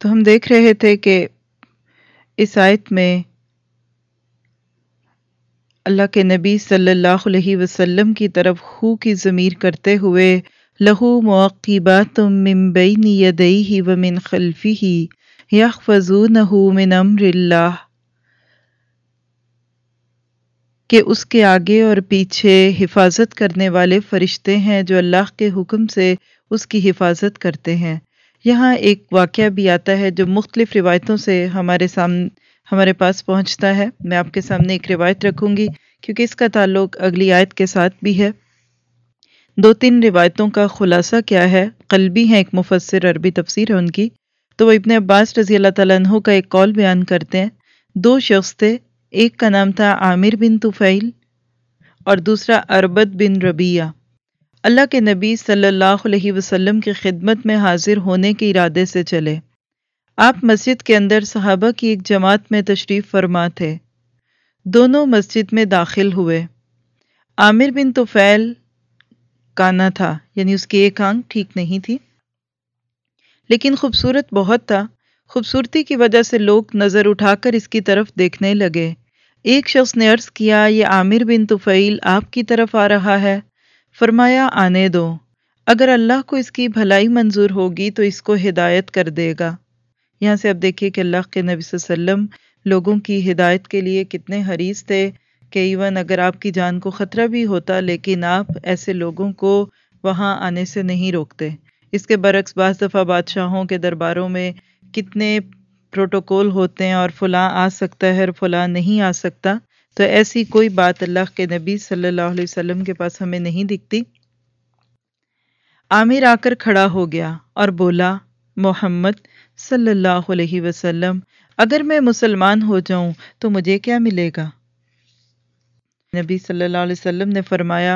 تو ہم دیکھ رہے تھے کہ اس آیت میں اللہ کے نبی صلی اللہ علیہ وسلم کی طرف ہو کی ضمیر کرتے ہوئے لہو معقبات من بین یدیہ ومن خلفہ یحفظونہ من امر اللہ، کہ اس کے آگے اور پیچھے حفاظت کرنے والے فرشتے ہیں جو اللہ کے حکم سے اس کی حفاظت کرتے ہیں۔ یہاں ایک واقعہ بھی آتا ہے جو مختلف روایتوں سے ہمارے پاس پہنچتا ہے۔ میں آپ کے سامنے ایک روایت رکھوں گی کیونکہ اس کا تعلق اگلی آیت کے ساتھ بھی ہے۔ 2-3 روایتوں کا خلاصہ کیا ہے، قلبی ہیں، ایک مفسر عربی تفسیر ہے ان کی، تو وہ ابن عباس رضی اللہ تعالیٰ عنہ کا ایک قول بیان کرتے ہیں۔ 2 شخص تھے، ایک کا نام تھا عامر بن طفیل اور دوسرا اربد بن ربیعہ۔ اللہ کے نبی صلی اللہ علیہ وسلم کی خدمت میں حاضر ہونے کے ارادے سے چلے۔ آپ مسجد کے اندر صحابہ کی ایک جماعت میں تشریف فرما تھے۔ دونوں مسجد میں داخل ہوئے۔ عامر بن طفیل کانا تھا، یعنی اس کی ایک آنکھ ٹھیک نہیں تھی، لیکن خوبصورت بہت تھا۔ خوبصورتی کی وجہ سے لوگ نظر اٹھا کر اس کی طرف دیکھنے لگے۔ ایک شخص نے عرض کیا، یہ عامر بن طفیل آپ کی طرف آ رہا ہے۔ فرمایا، آنے دو، اگر اللہ کو اس کی بھلائی منظور ہوگی تو اس کو ہدایت کر دے گا۔ یہاں سے اب دیکھیے کہ اللہ کے نبی صلی اللہ علیہ وسلم لوگوں کی ہدایت کے لیے کتنے حریص تھے کہ ایون اگر آپ کی جان کو خطرہ بھی ہوتا لیکن آپ ایسے لوگوں کو وہاں آنے سے نہیں روکتے۔ اس کے برعکس بعض دفعہ بادشاہوں کے درباروں میں کتنے پروٹوکول ہوتے ہیں اور فلاں آ سکتا ہے اور فلاں نہیں آ سکتا، تو ایسی کوئی بات اللہ کے نبی صلی اللہ علیہ وسلم کے پاس ہمیں نہیں دکھتی۔ عامر آ کر کھڑا ہو گیا اور بولا، محمد صلی اللہ علیہ وسلم، اگر میں مسلمان ہو جاؤں تو مجھے کیا ملے گا؟ نبی صلی اللہ علیہ وسلم نے فرمایا،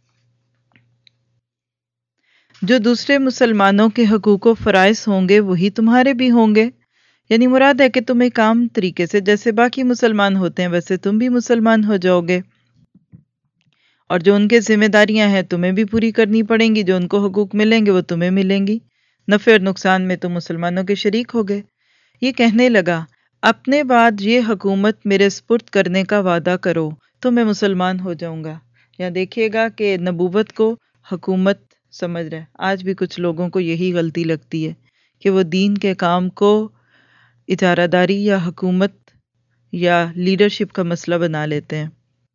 جو دوسرے مسلمانوں کے حقوق و فرائض ہوں گے وہی تمہارے بھی ہوں گے۔ یعنی مراد ہے کہ تم ایک عام طریقے سے جیسے باقی مسلمان ہوتے ہیں ویسے تم بھی مسلمان ہو جاؤ گے، اور جو ان کے ذمہ داریاں ہیں تمہیں بھی پوری کرنی پڑیں گی، جو ان کو حقوق ملیں گے وہ تمہیں ملیں گی، نفع اور نقصان میں تم مسلمانوں کے شریک ہو گئے۔ یہ کہنے لگا، اپنے بعد یہ حکومت میرے سپرد کرنے کا وعدہ کرو تو میں مسلمان ہو جاؤں گا۔ یا دیکھیے گا کہ نبوت کو حکومت سمجھ رہے، آج بھی کچھ لوگوں کو یہی غلطی لگتی ہے کہ وہ دین کے کام کو اجارہ داری یا حکومت یا لیڈرشپ کا مسئلہ بنا لیتے ہیں۔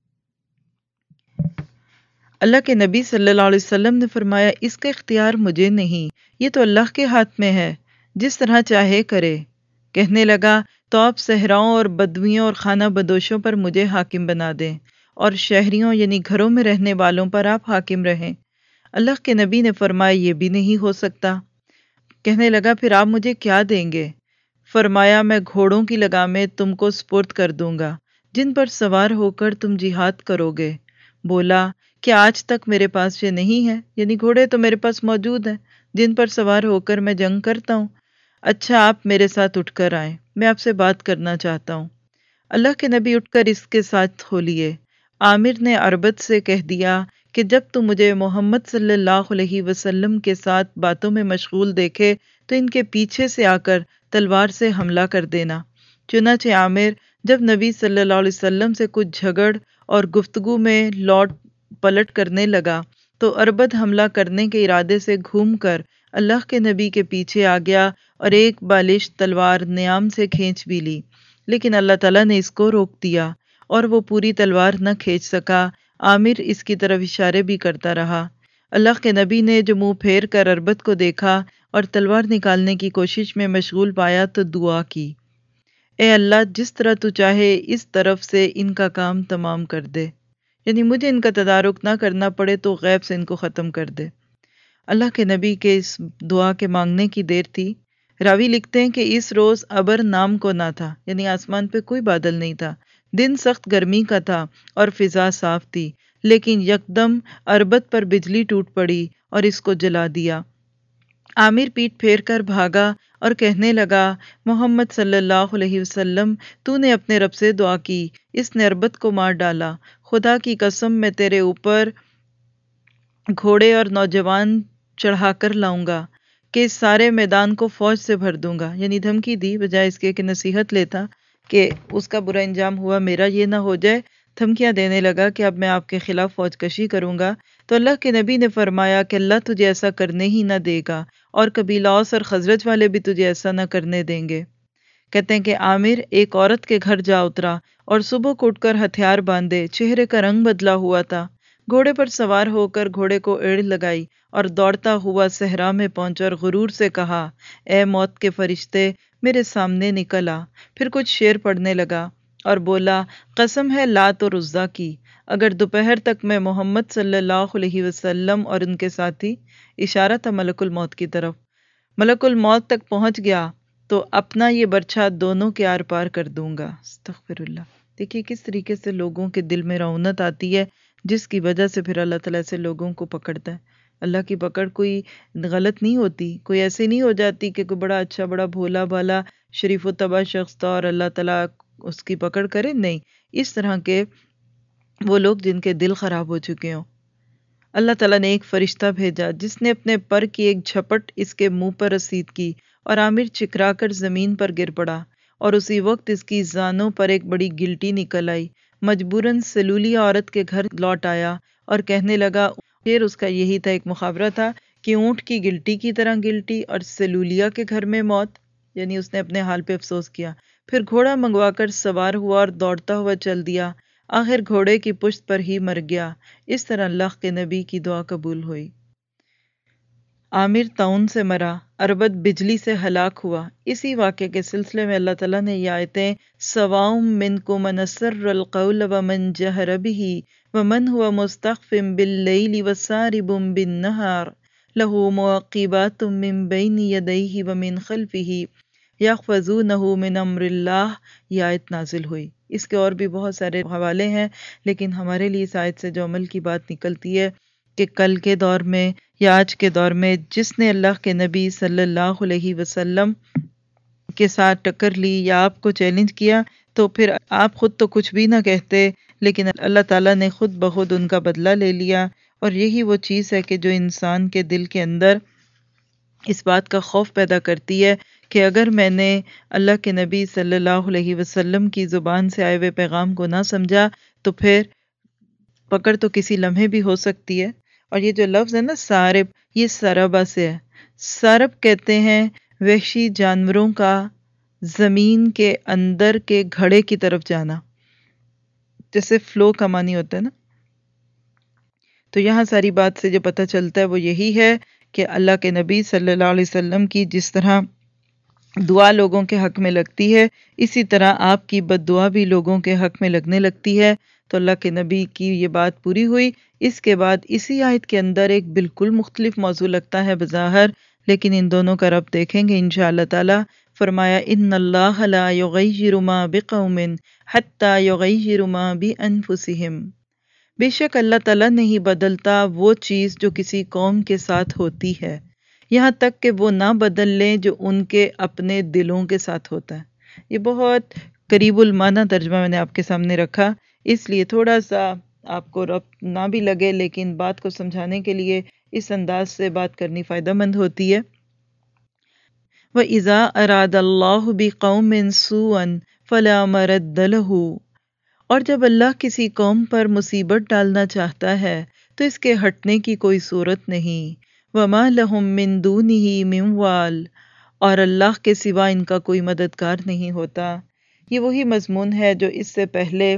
اللہ کے نبی صلی اللہ علیہ وسلم نے فرمایا، اس کا اختیار مجھے نہیں، یہ تو اللہ کے ہاتھ میں ہے، جس طرح چاہے کرے۔ کہنے لگا، تو آپ صحراؤں اور بدویوں اور خانہ بدوشوں پر مجھے حاکم بنا دیں، اور شہریوں یعنی گھروں میں رہنے والوں پر آپ حاکم رہیں۔ اللہ کے نبی نے فرمایا، یہ بھی نہیں ہو سکتا۔ کہنے لگا، پھر آپ مجھے کیا دیں گے؟ فرمایا، میں گھوڑوں کی لگامیں تم کو سپرد کر دوں گا جن پر سوار ہو کر تم جہاد کرو گے۔ بولا، کیا آج تک میرے پاس یہ نہیں ہے؟ یعنی گھوڑے تو میرے پاس موجود ہیں جن پر سوار ہو کر میں جنگ کرتا ہوں۔ اچھا، آپ میرے ساتھ اٹھ کر آئیں، میں آپ سے بات کرنا چاہتا ہوں۔ اللہ کے نبی اٹھ کر اس کے ساتھ ہو لیے۔ عامر نے اربد سے کہہ دیا کہ جب تو مجھے محمد صلی اللہ علیہ وسلم کے ساتھ باتوں میں مشغول دیکھے تو ان کے پیچھے سے آ کر تلوار سے حملہ کر دینا۔ چنانچہ عامر جب نبی صلی اللہ علیہ وسلم سے کچھ جھگڑ اور گفتگو میں لوٹ پلٹ کرنے لگا تو اربد حملہ کرنے کے ارادے سے گھوم کر اللہ کے نبی کے پیچھے آ گیا اور ایک بالش تلوار نیام سے کھینچ بھی لی، لیکن اللہ تعالیٰ نے اس کو روک دیا اور وہ پوری تلوار نہ کھینچ سکا۔ عامر اس کی طرف اشارے بھی کرتا رہا۔ اللہ کے نبی نے جو منہ پھیر کر اربد کو دیکھا اور تلوار نکالنے کی کوشش میں مشغول پایا تو دعا کی، اے اللہ، جس طرح تو چاہے اس طرف سے ان کا کام تمام کر دے، یعنی مجھے ان کا تدارک نہ کرنا پڑے تو غیب سے ان کو ختم کر دے۔ اللہ کے نبی کے اس دعا کے مانگنے کی دیر تھی۔ راوی لکھتے ہیں کہ اس روز ابر نام کو نہ تھا، یعنی آسمان پہ کوئی بادل نہیں تھا، دن سخت گرمی کا تھا اور فضا صاف تھی، لیکن یکدم اربد پر بجلی ٹوٹ پڑی اور اس کو جلا دیا۔ عامر پیٹ پھیر کر بھاگا اور کہنے لگا، محمد صلی اللہ علیہ وسلم، تو نے اپنے رب سے دعا کی، اس نے اربد کو مار ڈالا۔ خدا کی قسم، میں تیرے اوپر گھوڑے اور نوجوان چڑھا کر لاؤں گا۔ کہ اس سارے میدان کو فوج سے بھر دوں گا، یعنی دھمکی دی بجائے اس کے کہ نصیحت لیتا کہ اس کا برا انجام ہوا میرا یہ نہ ہو جائے، دھمکیاں دینے لگا کہ اب میں آپ کے خلاف فوج کشی کروں گا۔ تو اللہ کے نبی نے فرمایا کہ اللہ تجھے ایسا کرنے ہی نہ دے گا، اور قبیلہ اوس اور خزرج والے بھی تجھے ایسا نہ کرنے دیں گے۔ کہتے ہیں کہ عامر ایک عورت کے گھر جا اترا اور صبح کو اٹھ کر ہتھیار باندھے، چہرے کا رنگ بدلا ہوا تھا، گھوڑے پر سوار ہو کر گھوڑے کو ایڑ لگائی اور دوڑتا ہوا صحرا میں پہنچا اور غرور سے کہا، اے موت کے فرشتے میرے سامنے نکل آ۔ پھر کچھ شعر پڑھنے لگا اور بولا، قسم ہے لات اور عزا کی، اگر دوپہر تک میں محمد صلی اللہ علیہ وسلم اور ان کے ساتھی، اشارہ تھا ملک الموت کی طرف، ملک الموت تک پہنچ گیا تو اپنا یہ برچھا دونوں کے آر پار کر دوں گا۔ استغفر اللہ۔ دیکھیے کس طریقے سے لوگوں کے دل میں رعونت آتی ہے، جس کی وجہ سے پھر اللہ تعالیٰ سے لوگوں کو پکڑتا ہے۔ اللہ کی پکڑ کوئی غلط نہیں ہوتی، کوئی ایسے نہیں ہو جاتی کہ کوئی بڑا اچھا بڑا بھولا بھالا شریف و طبع شخص تھا اور اللہ تعالیٰ اس کی پکڑ کرے، نہیں، اس طرح کے وہ لوگ جن کے دل خراب ہو چکے ہوں۔ اللہ تعالیٰ نے ایک فرشتہ بھیجا جس نے اپنے پر کی ایک جھپٹ اس کے منہ پر رسید کی اور عامر چکرا کر زمین پر گر پڑا، اور اسی وقت اس کی زانوں پر ایک بڑی گلٹی نکل آئی۔ مجبوراً سلولیہ عورت کے گھر لوٹ آیا اور کہنے لگا، پھر اس کا یہی تھا، ایک محاورہ تھا کہ اونٹ کی گلٹی کی طرح گلٹی اور سلولیہ کے گھر میں موت، یعنی اس نے اپنے حال پہ افسوس کیا۔ پھر گھوڑا منگوا کر سوار ہوا اور دوڑتا ہوا چل دیا، آخر گھوڑے کی پشت پر ہی مر گیا۔ اس طرح اللہ کے نبی کی دعا قبول ہوئی۔ عامر طاعون سے مرا، اربد بجلی سے ہلاک ہوا۔ اسی واقعے کے سلسلے میں اللہ تعالیٰ نے یہ آیتیں سواء منکم من اسر القول ومن جہر بہ ومن هو مستخف باللیل وسارب بالنہار لہ معقبات من بین یدیہ ومن خلفہ یحفظونہ من امر اللہ، یہ آیت نازل ہوئی۔ اس کے اور بھی بہت سارے حوالے ہیں، لیکن ہمارے لیے اس آیت سے جو عمل کی بات نکلتی ہے کہ کل کے دور میں یا آج کے دور میں جس نے اللہ کے نبی صلی اللہ علیہ وسلم کے ساتھ ٹکر لی یا آپ کو چیلنج کیا، تو پھر آپ خود تو کچھ بھی نہ کہتے، لیکن اللہ تعالیٰ نے خود بخود ان کا بدلہ لے لیا۔ اور یہی وہ چیز ہے کہ جو انسان کے دل کے اندر اس بات کا خوف پیدا کرتی ہے کہ اگر میں نے اللہ کے نبی صلی اللہ علیہ وسلم کی زبان سے آئے ہوئے پیغام کو نہ سمجھا تو پھر پکڑ تو کسی لمحے بھی ہو سکتی ہے۔ اور یہ جو لفظ ہے نا سارب، یہ سربا سے ہے۔ سرب کہتے ہیں وحشی جانوروں کا زمین کے اندر کے گھڑے کی طرف جانا، جیسے فلو کا معنی ہوتا ہے نا۔ تو یہاں ساری بات سے جو پتہ چلتا ہے وہ یہی ہے کہ اللہ کے نبی صلی اللہ علیہ وسلم کی جس طرح دعا لوگوں کے حق میں لگتی ہے، اسی طرح آپ کی بد دعا بھی لوگوں کے حق میں لگنے لگتی ہے۔ تو اللہ کے نبی کی یہ بات پوری ہوئی۔ اس کے بعد اسی آیت کے اندر ایک بالکل مختلف موضوع لگتا ہے بظاہر، لیکن ان دونوں کا ربط دیکھیں گے انشاءاللہ تعالی۔ فرمایا، ان اللہ لا یغیر ما بقوم حتی یغیر ما بانفسہم، بے شک اللہ تعالیٰ نہیں بدلتا وہ چیز جو کسی قوم کے ساتھ ہوتی ہے، یہاں تک کہ وہ نہ بدل لیں جو ان کے اپنے دلوں کے ساتھ ہوتا ہے۔ یہ بہت قریب المعنی ترجمہ میں نے آپ کے سامنے رکھا، اس لیے تھوڑا سا آپ کو ربط نہ بھی لگے، لیکن بات کو سمجھانے کے لیے اس انداز سے بات کرنی فائدہ مند ہوتی ہے۔ وَإِذَا أَرَادَ اللَّهُ بِقَوْمٍ سُوءًا فَلَا مَرَدَّ لَهُ، اور جب اللہ کسی قوم پر مصیبت ڈالنا چاہتا ہے تو اس کے ہٹنے کی کوئی صورت نہیں۔ وَمَا لَهُم مِّن دُونِهِ مِن وَالٍ، اور اللہ کے سوا ان کا کوئی مددگار نہیں ہوتا۔ یہ وہی مضمون ہے جو اس سے پہلے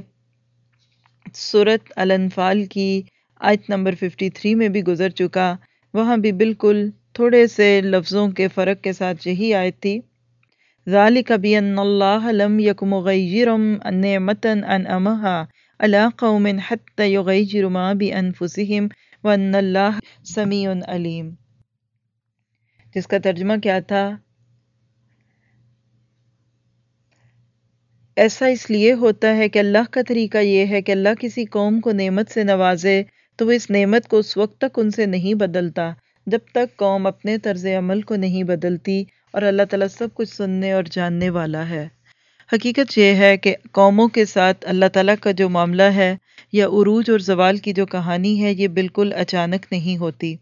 سورۃ الانفال کی آیت نمبر 53 میں بھی گزر چکا، وہاں بھی بالکل تھوڑے سے لفظوں کے فرق کے ساتھ یہی آیت تھی۔ ذَلِكَ بِأَنَّ اللَّهَ لَمْ يَكُ مُغَيِّرًا نِعْمَةً أَنْعَمَهَا عَلَىٰ قَوْمٍ حَتَّىٰ يُغَيِّرُوا مَا بِأَنفُسِهِمْ وَأَنَّ اللَّهَ سَمِيعٌ عَلِيمٌ، جس کا ترجمہ کیا تھا، ایسا اس لیے ہوتا ہے کہ اللہ کا طریقہ یہ ہے کہ اللہ کسی قوم کو نعمت سے نوازے تو وہ اس نعمت کو اس وقت تک ان سے نہیں بدلتا جب تک قوم اپنے طرز عمل کو نہیں بدلتی، اور اللہ تعالیٰ سب کچھ سننے اور جاننے والا ہے۔ حقیقت یہ ہے کہ قوموں کے ساتھ اللہ تعالیٰ کا جو معاملہ ہے یا عروج اور زوال کی جو کہانی ہے، یہ بالکل اچانک نہیں ہوتی،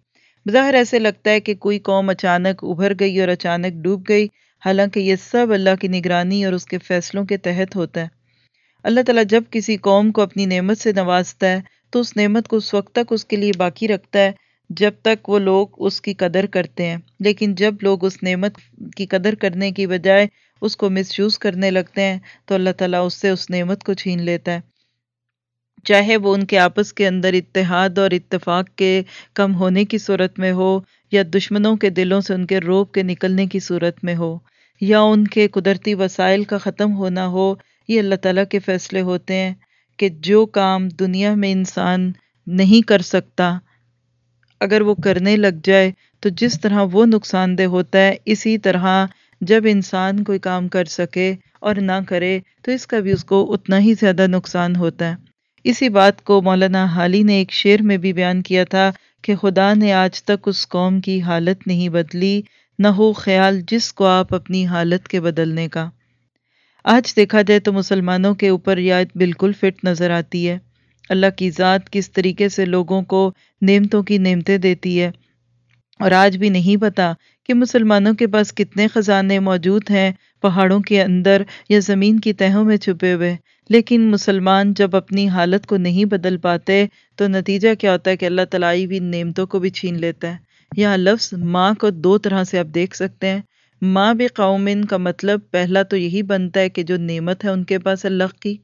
بظاہر ایسے لگتا ہے کہ کوئی قوم اچانک ابھر گئی اور اچانک ڈوب گئی، حالانکہ یہ سب اللہ کی نگرانی اور اس کے فیصلوں کے تحت ہوتا ہے۔ اللہ تعالیٰ جب کسی قوم کو اپنی نعمت سے نوازتا ہے تو اس نعمت کو اس وقت تک اس کے لیے باقی رکھتا ہے جب تک وہ لوگ اس کی قدر کرتے ہیں، لیکن جب لوگ اس نعمت کی قدر کرنے کی بجائے اس کو مس یوز کرنے لگتے ہیں تو اللہ تعالیٰ اس سے اس نعمت کو چھین لیتا ہے، چاہے وہ ان کے آپس کے اندر اتحاد اور اتفاق کے کم ہونے کی صورت میں ہو، یا دشمنوں کے دلوں سے ان کے روب کے نکلنے کی صورت میں ہو، یا ان کے قدرتی وسائل کا ختم ہونا ہو۔ یہ اللہ تعالیٰ کے فیصلے ہوتے ہیں کہ جو کام دنیا میں انسان نہیں کر سکتا، اگر وہ کرنے لگ جائے تو جس طرح وہ نقصان دہ ہوتا ہے، اسی طرح جب انسان کوئی کام کر سکے اور نہ کرے تو اس کا بھی اس کو اتنا ہی زیادہ نقصان ہوتا ہے۔ اسی بات کو مولانا حالی نے ایک شعر میں بھی بیان کیا تھا کہ خدا نے آج تک اس قوم کی حالت نہیں بدلی، نہ ہو خیال جس کو آپ اپنی حالت کے بدلنے کا۔ آج دیکھا جائے تو مسلمانوں کے اوپر یہ آیت بالکل فٹ نظر آتی ہے۔ اللہ کی ذات کس طریقے سے لوگوں کو نعمتوں کی نعمتیں دیتی ہے، اور آج بھی نہیں پتا کہ مسلمانوں کے پاس کتنے خزانے موجود ہیں پہاڑوں کے اندر یا زمین کی تہوں میں چھپے ہوئے، لیکن مسلمان جب اپنی حالت کو نہیں بدل پاتے تو نتیجہ کیا ہوتا ہے کہ اللہ تعالیٰ بھی نعمتوں کو بھی چھین لیتا ہے۔ یہاں لفظ ماں کو دو طرح سے آپ دیکھ سکتے ہیں۔ ماں بے قومن کا مطلب پہلا تو یہی بنتا ہے کہ جو نعمت ہے ان کے پاس اللہ کی،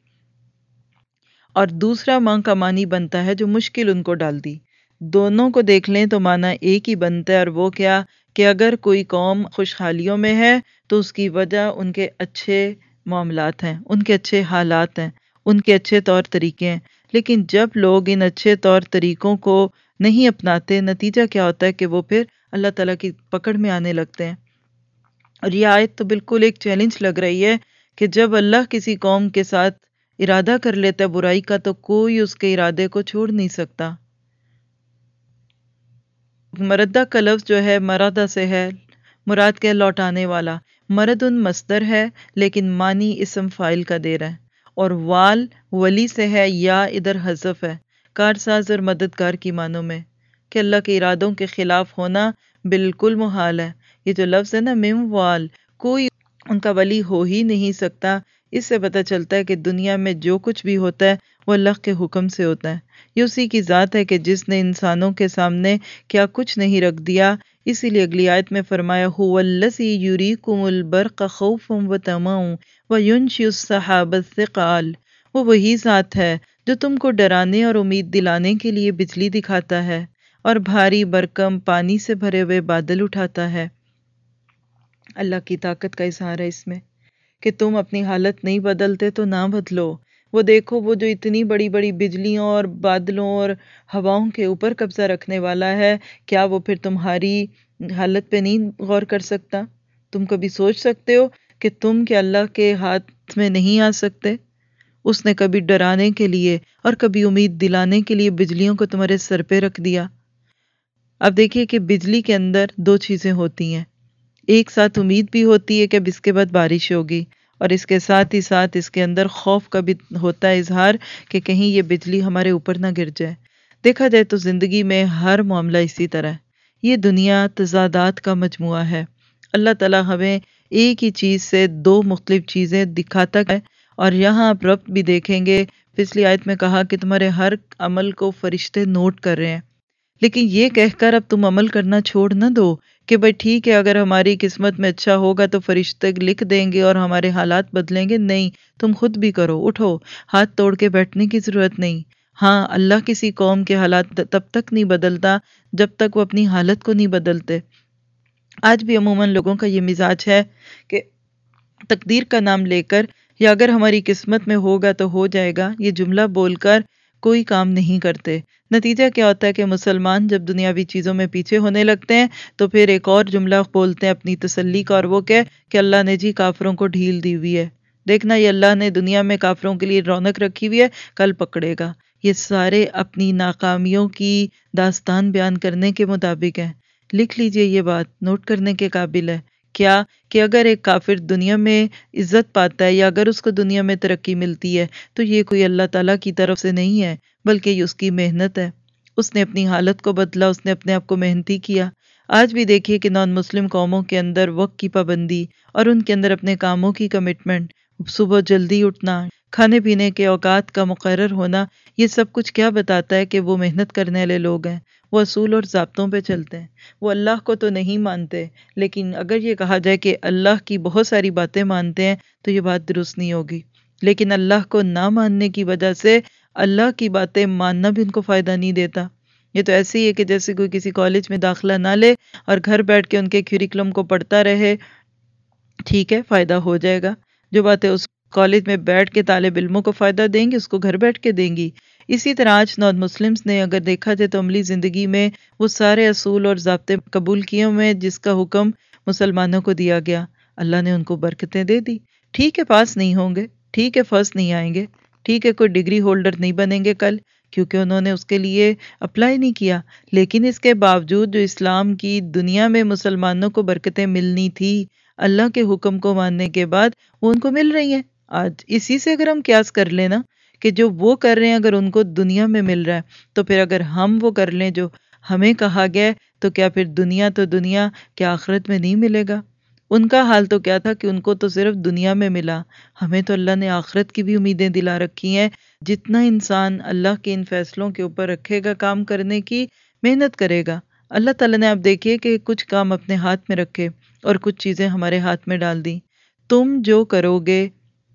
اور دوسرا ماں کا معنی بنتا ہے جو مشکل ان کو ڈال دی۔ دونوں کو دیکھ لیں تو معنی ایک ہی بنتا ہے، اور وہ کیا کہ اگر کوئی قوم خوشحالیوں میں ہے تو اس کی وجہ ان کے اچھے معاملات ہیں، ان کے اچھے حالات ہیں، ان کے اچھے طور طریقے ہیں، لیکن جب لوگ ان اچھے طور طریقوں کو نہیں اپناتے، نتیجہ کیا ہوتا ہے کہ وہ پھر اللہ تعالیٰ کی پکڑ میں آنے لگتے ہیں۔ اور یہ آیت تو بالکل ایک چیلنج لگ رہی ہے کہ جب اللہ کسی قوم کے ساتھ ارادہ کر لیتا ہے برائی کا تو کوئی اس کے ارادے کو چھوڑ نہیں سکتا۔ مردہ کا لفظ جو ہے مردہ سے ہے، مراد کے لوٹانے والا۔ مردن مصدر ہے لیکن معنی اسم فاعل کا دے رہا ہے، اور وال ولی سے ہے، یا ادھر حذف ہے، کارساز اور مددگار کی معنوں میں، کہ اللہ کے ارادوں کے خلاف ہونا بالکل محال ہے۔ یہ جو لفظ ہے نا مم وال، کوئی ان کا ولی ہو ہی نہیں سکتا۔ اس سے پتہ چلتا ہے کہ دنیا میں جو کچھ بھی ہوتا ہے وہ اللہ کے حکم سے ہوتا ہے۔ یہ اسی کی ذات ہے کہ جس نے انسانوں کے سامنے کیا کچھ نہیں رکھ دیا۔ اسی لیے اگلی آیت میں فرمایا هو الذی یریکم البرق خوفا وطمعا وینشئ السحاب الثقال، وہ وہی ذات ہے جو تم کو ڈرانے اور امید دلانے کے لیے بجلی دکھاتا ہے اور بھاری برکم پانی سے بھرے ہوئے بادل اٹھاتا ہے۔ اللہ کی طاقت کا اظہار ہے اس میں کہ تم اپنی حالت نہیں بدلتے تو نہ بدلو۔ وہ دیکھو، وہ جو اتنی بڑی بڑی بجلیوں اور بادلوں اور ہواؤں کے اوپر قبضہ رکھنے والا ہے، کیا وہ پھر تمہاری حالت پہ نہیں غور کر سکتا؟ تم کبھی سوچ سکتے ہو کہ تم کہ اللہ کے ہاتھ میں نہیں آ سکتے؟ اس نے کبھی ڈرانے کے لیے اور کبھی امید دلانے کے لیے بجلیوں کو تمہارے سر پہ رکھ دیا۔ اب دیکھیے کہ بجلی کے اندر دو چیزیں ہوتی ہیں، ایک ساتھ امید بھی ہوتی ہے کہ اب اس کے بعد بارش ہوگی، اور اس کے ساتھ ہی ساتھ اس کے اندر خوف کا بھی ہوتا ہے اظہار کہ کہیں یہ بجلی ہمارے اوپر نہ گر جائے۔ دیکھا جائے تو زندگی میں ہر معاملہ اسی طرح ہے۔ یہ دنیا تضادات کا مجموعہ ہے۔ اللہ تعالیٰ ہمیں ایک ہی چیز سے دو مختلف چیزیں دکھاتا ہے، اور یہاں آپ ربط بھی دیکھیں گے، پچھلی آیت میں کہا کہ تمہارے ہر عمل کو فرشتے نوٹ کر رہے ہیں، لیکن یہ کہہ کر اب تم عمل کرنا چھوڑ نہ دو کہ بھائی ٹھیک ہے اگر ہماری قسمت میں اچھا ہوگا تو فرشتے لکھ دیں گے اور ہمارے حالات بدلیں گے۔ نہیں، تم خود بھی کرو، اٹھو، ہاتھ توڑ کے بیٹھنے کی ضرورت نہیں۔ ہاں، اللہ کسی قوم کے حالات تب تک نہیں بدلتا جب تک وہ اپنی حالت کو نہیں بدلتے۔ آج بھی عموماً لوگوں کا یہ مزاج ہے کہ تقدیر کا نام لے کر یا اگر ہماری قسمت میں ہوگا تو ہو جائے گا، یہ جملہ بول کر کوئی کام نہیں کرتے۔ نتیجہ کیا ہوتا ہے کہ مسلمان جب دنیاوی چیزوں میں پیچھے ہونے لگتے ہیں تو پھر ایک اور جملہ بولتے ہیں اپنی تسلی کا، اور وہ کہ اللہ نے جی کافروں کو ڈھیل دی ہوئی ہے، دیکھنا یہ اللہ نے دنیا میں کافروں کے لیے رونق رکھی ہوئی ہے، کل پکڑے گا۔ یہ سارے اپنی ناکامیوں کی داستان بیان کرنے کے مطابق ہیں۔ لکھ لیجئے، یہ بات نوٹ کرنے کے قابل ہے۔ کیا کہ اگر ایک کافر دنیا میں عزت پاتا ہے یا اگر اس کو دنیا میں ترقی ملتی ہے تو یہ کوئی اللہ تعالیٰ کی طرف سے نہیں ہے، بلکہ یہ اس کی محنت ہے، اس نے اپنی حالت کو بدلا، اس نے اپنے آپ کو محنتی کیا۔ آج بھی دیکھیے کہ نان مسلم قوموں کے اندر وقت کی پابندی اور ان کے اندر اپنے کاموں کی کمٹمنٹ، صبح جلدی اٹھنا، کھانے پینے کے اوقات کا مقرر ہونا، یہ سب کچھ کیا بتاتا ہے کہ وہ محنت کرنے والے لوگ ہیں، وہ اصول اور ضابطوں پہ چلتے ہیں۔ وہ اللہ کو تو نہیں مانتے، لیکن اگر یہ کہا جائے کہ اللہ کی بہت ساری باتیں مانتے ہیں تو یہ بات درست نہیں ہوگی۔ لیکن اللہ کو نہ ماننے کی وجہ سے اللہ کی باتیں ماننا بھی ان کو فائدہ نہیں دیتا۔ یہ تو ایسے ہی ہے کہ جیسے کوئی کسی کالج میں داخلہ نہ لے اور گھر بیٹھ کے ان کے کیوریکلم کو پڑھتا رہے، ٹھیک ہے فائدہ ہو جائے گا۔ جو باتیں اس کالج میں بیٹھ کے طالب علموں کو فائدہ دیں گی، اس کو گھر بیٹھ کے دیں گی۔ اسی طرح آج نان مسلمز نے اگر دیکھا جائے تو عملی زندگی میں وہ سارے اصول اور ضابطے قبول کیے ہوئے جس کا حکم مسلمانوں کو دیا گیا، اللہ نے ان کو برکتیں دے دی۔ ٹھیک ہے پاس نہیں ہوں گے، ٹھیک ہے فرسٹ نہیں آئیں گے، ٹھیک ہے کوئی ڈگری ہولڈر نہیں بنیں گے کل، کیونکہ انہوں نے اس کے لیے اپلائی نہیں کیا، لیکن اس کے باوجود جو اسلام کی دنیا میں مسلمانوں کو برکتیں ملنی تھی اللہ کے حکم کو ماننے کے بعد، وہ ان کو مل رہی ہیں۔ آج اسی سے اگر ہم قیاس کر لیں نا کہ جو وہ کر رہے ہیں اگر ان کو دنیا میں مل رہا ہے تو پھر اگر ہم وہ کر لیں جو ہمیں کہا گیا ہے تو کیا پھر دنیا تو دنیا کیا آخرت میں نہیں ملے گا؟ ان کا حال تو کیا تھا کہ ان کو تو صرف دنیا میں ملا، ہمیں تو اللہ نے آخرت کی بھی امیدیں دلا رکھی ہیں۔ جتنا انسان اللہ کے ان فیصلوں کے اوپر رکھے گا کام کرنے کی، محنت کرے گا، اللہ تعالیٰ نے آپ دیکھیے کہ کچھ کام اپنے ہاتھ میں رکھے اور کچھ چیزیں ہمارے ہاتھ میں ڈال دیں۔ تم جو کرو گے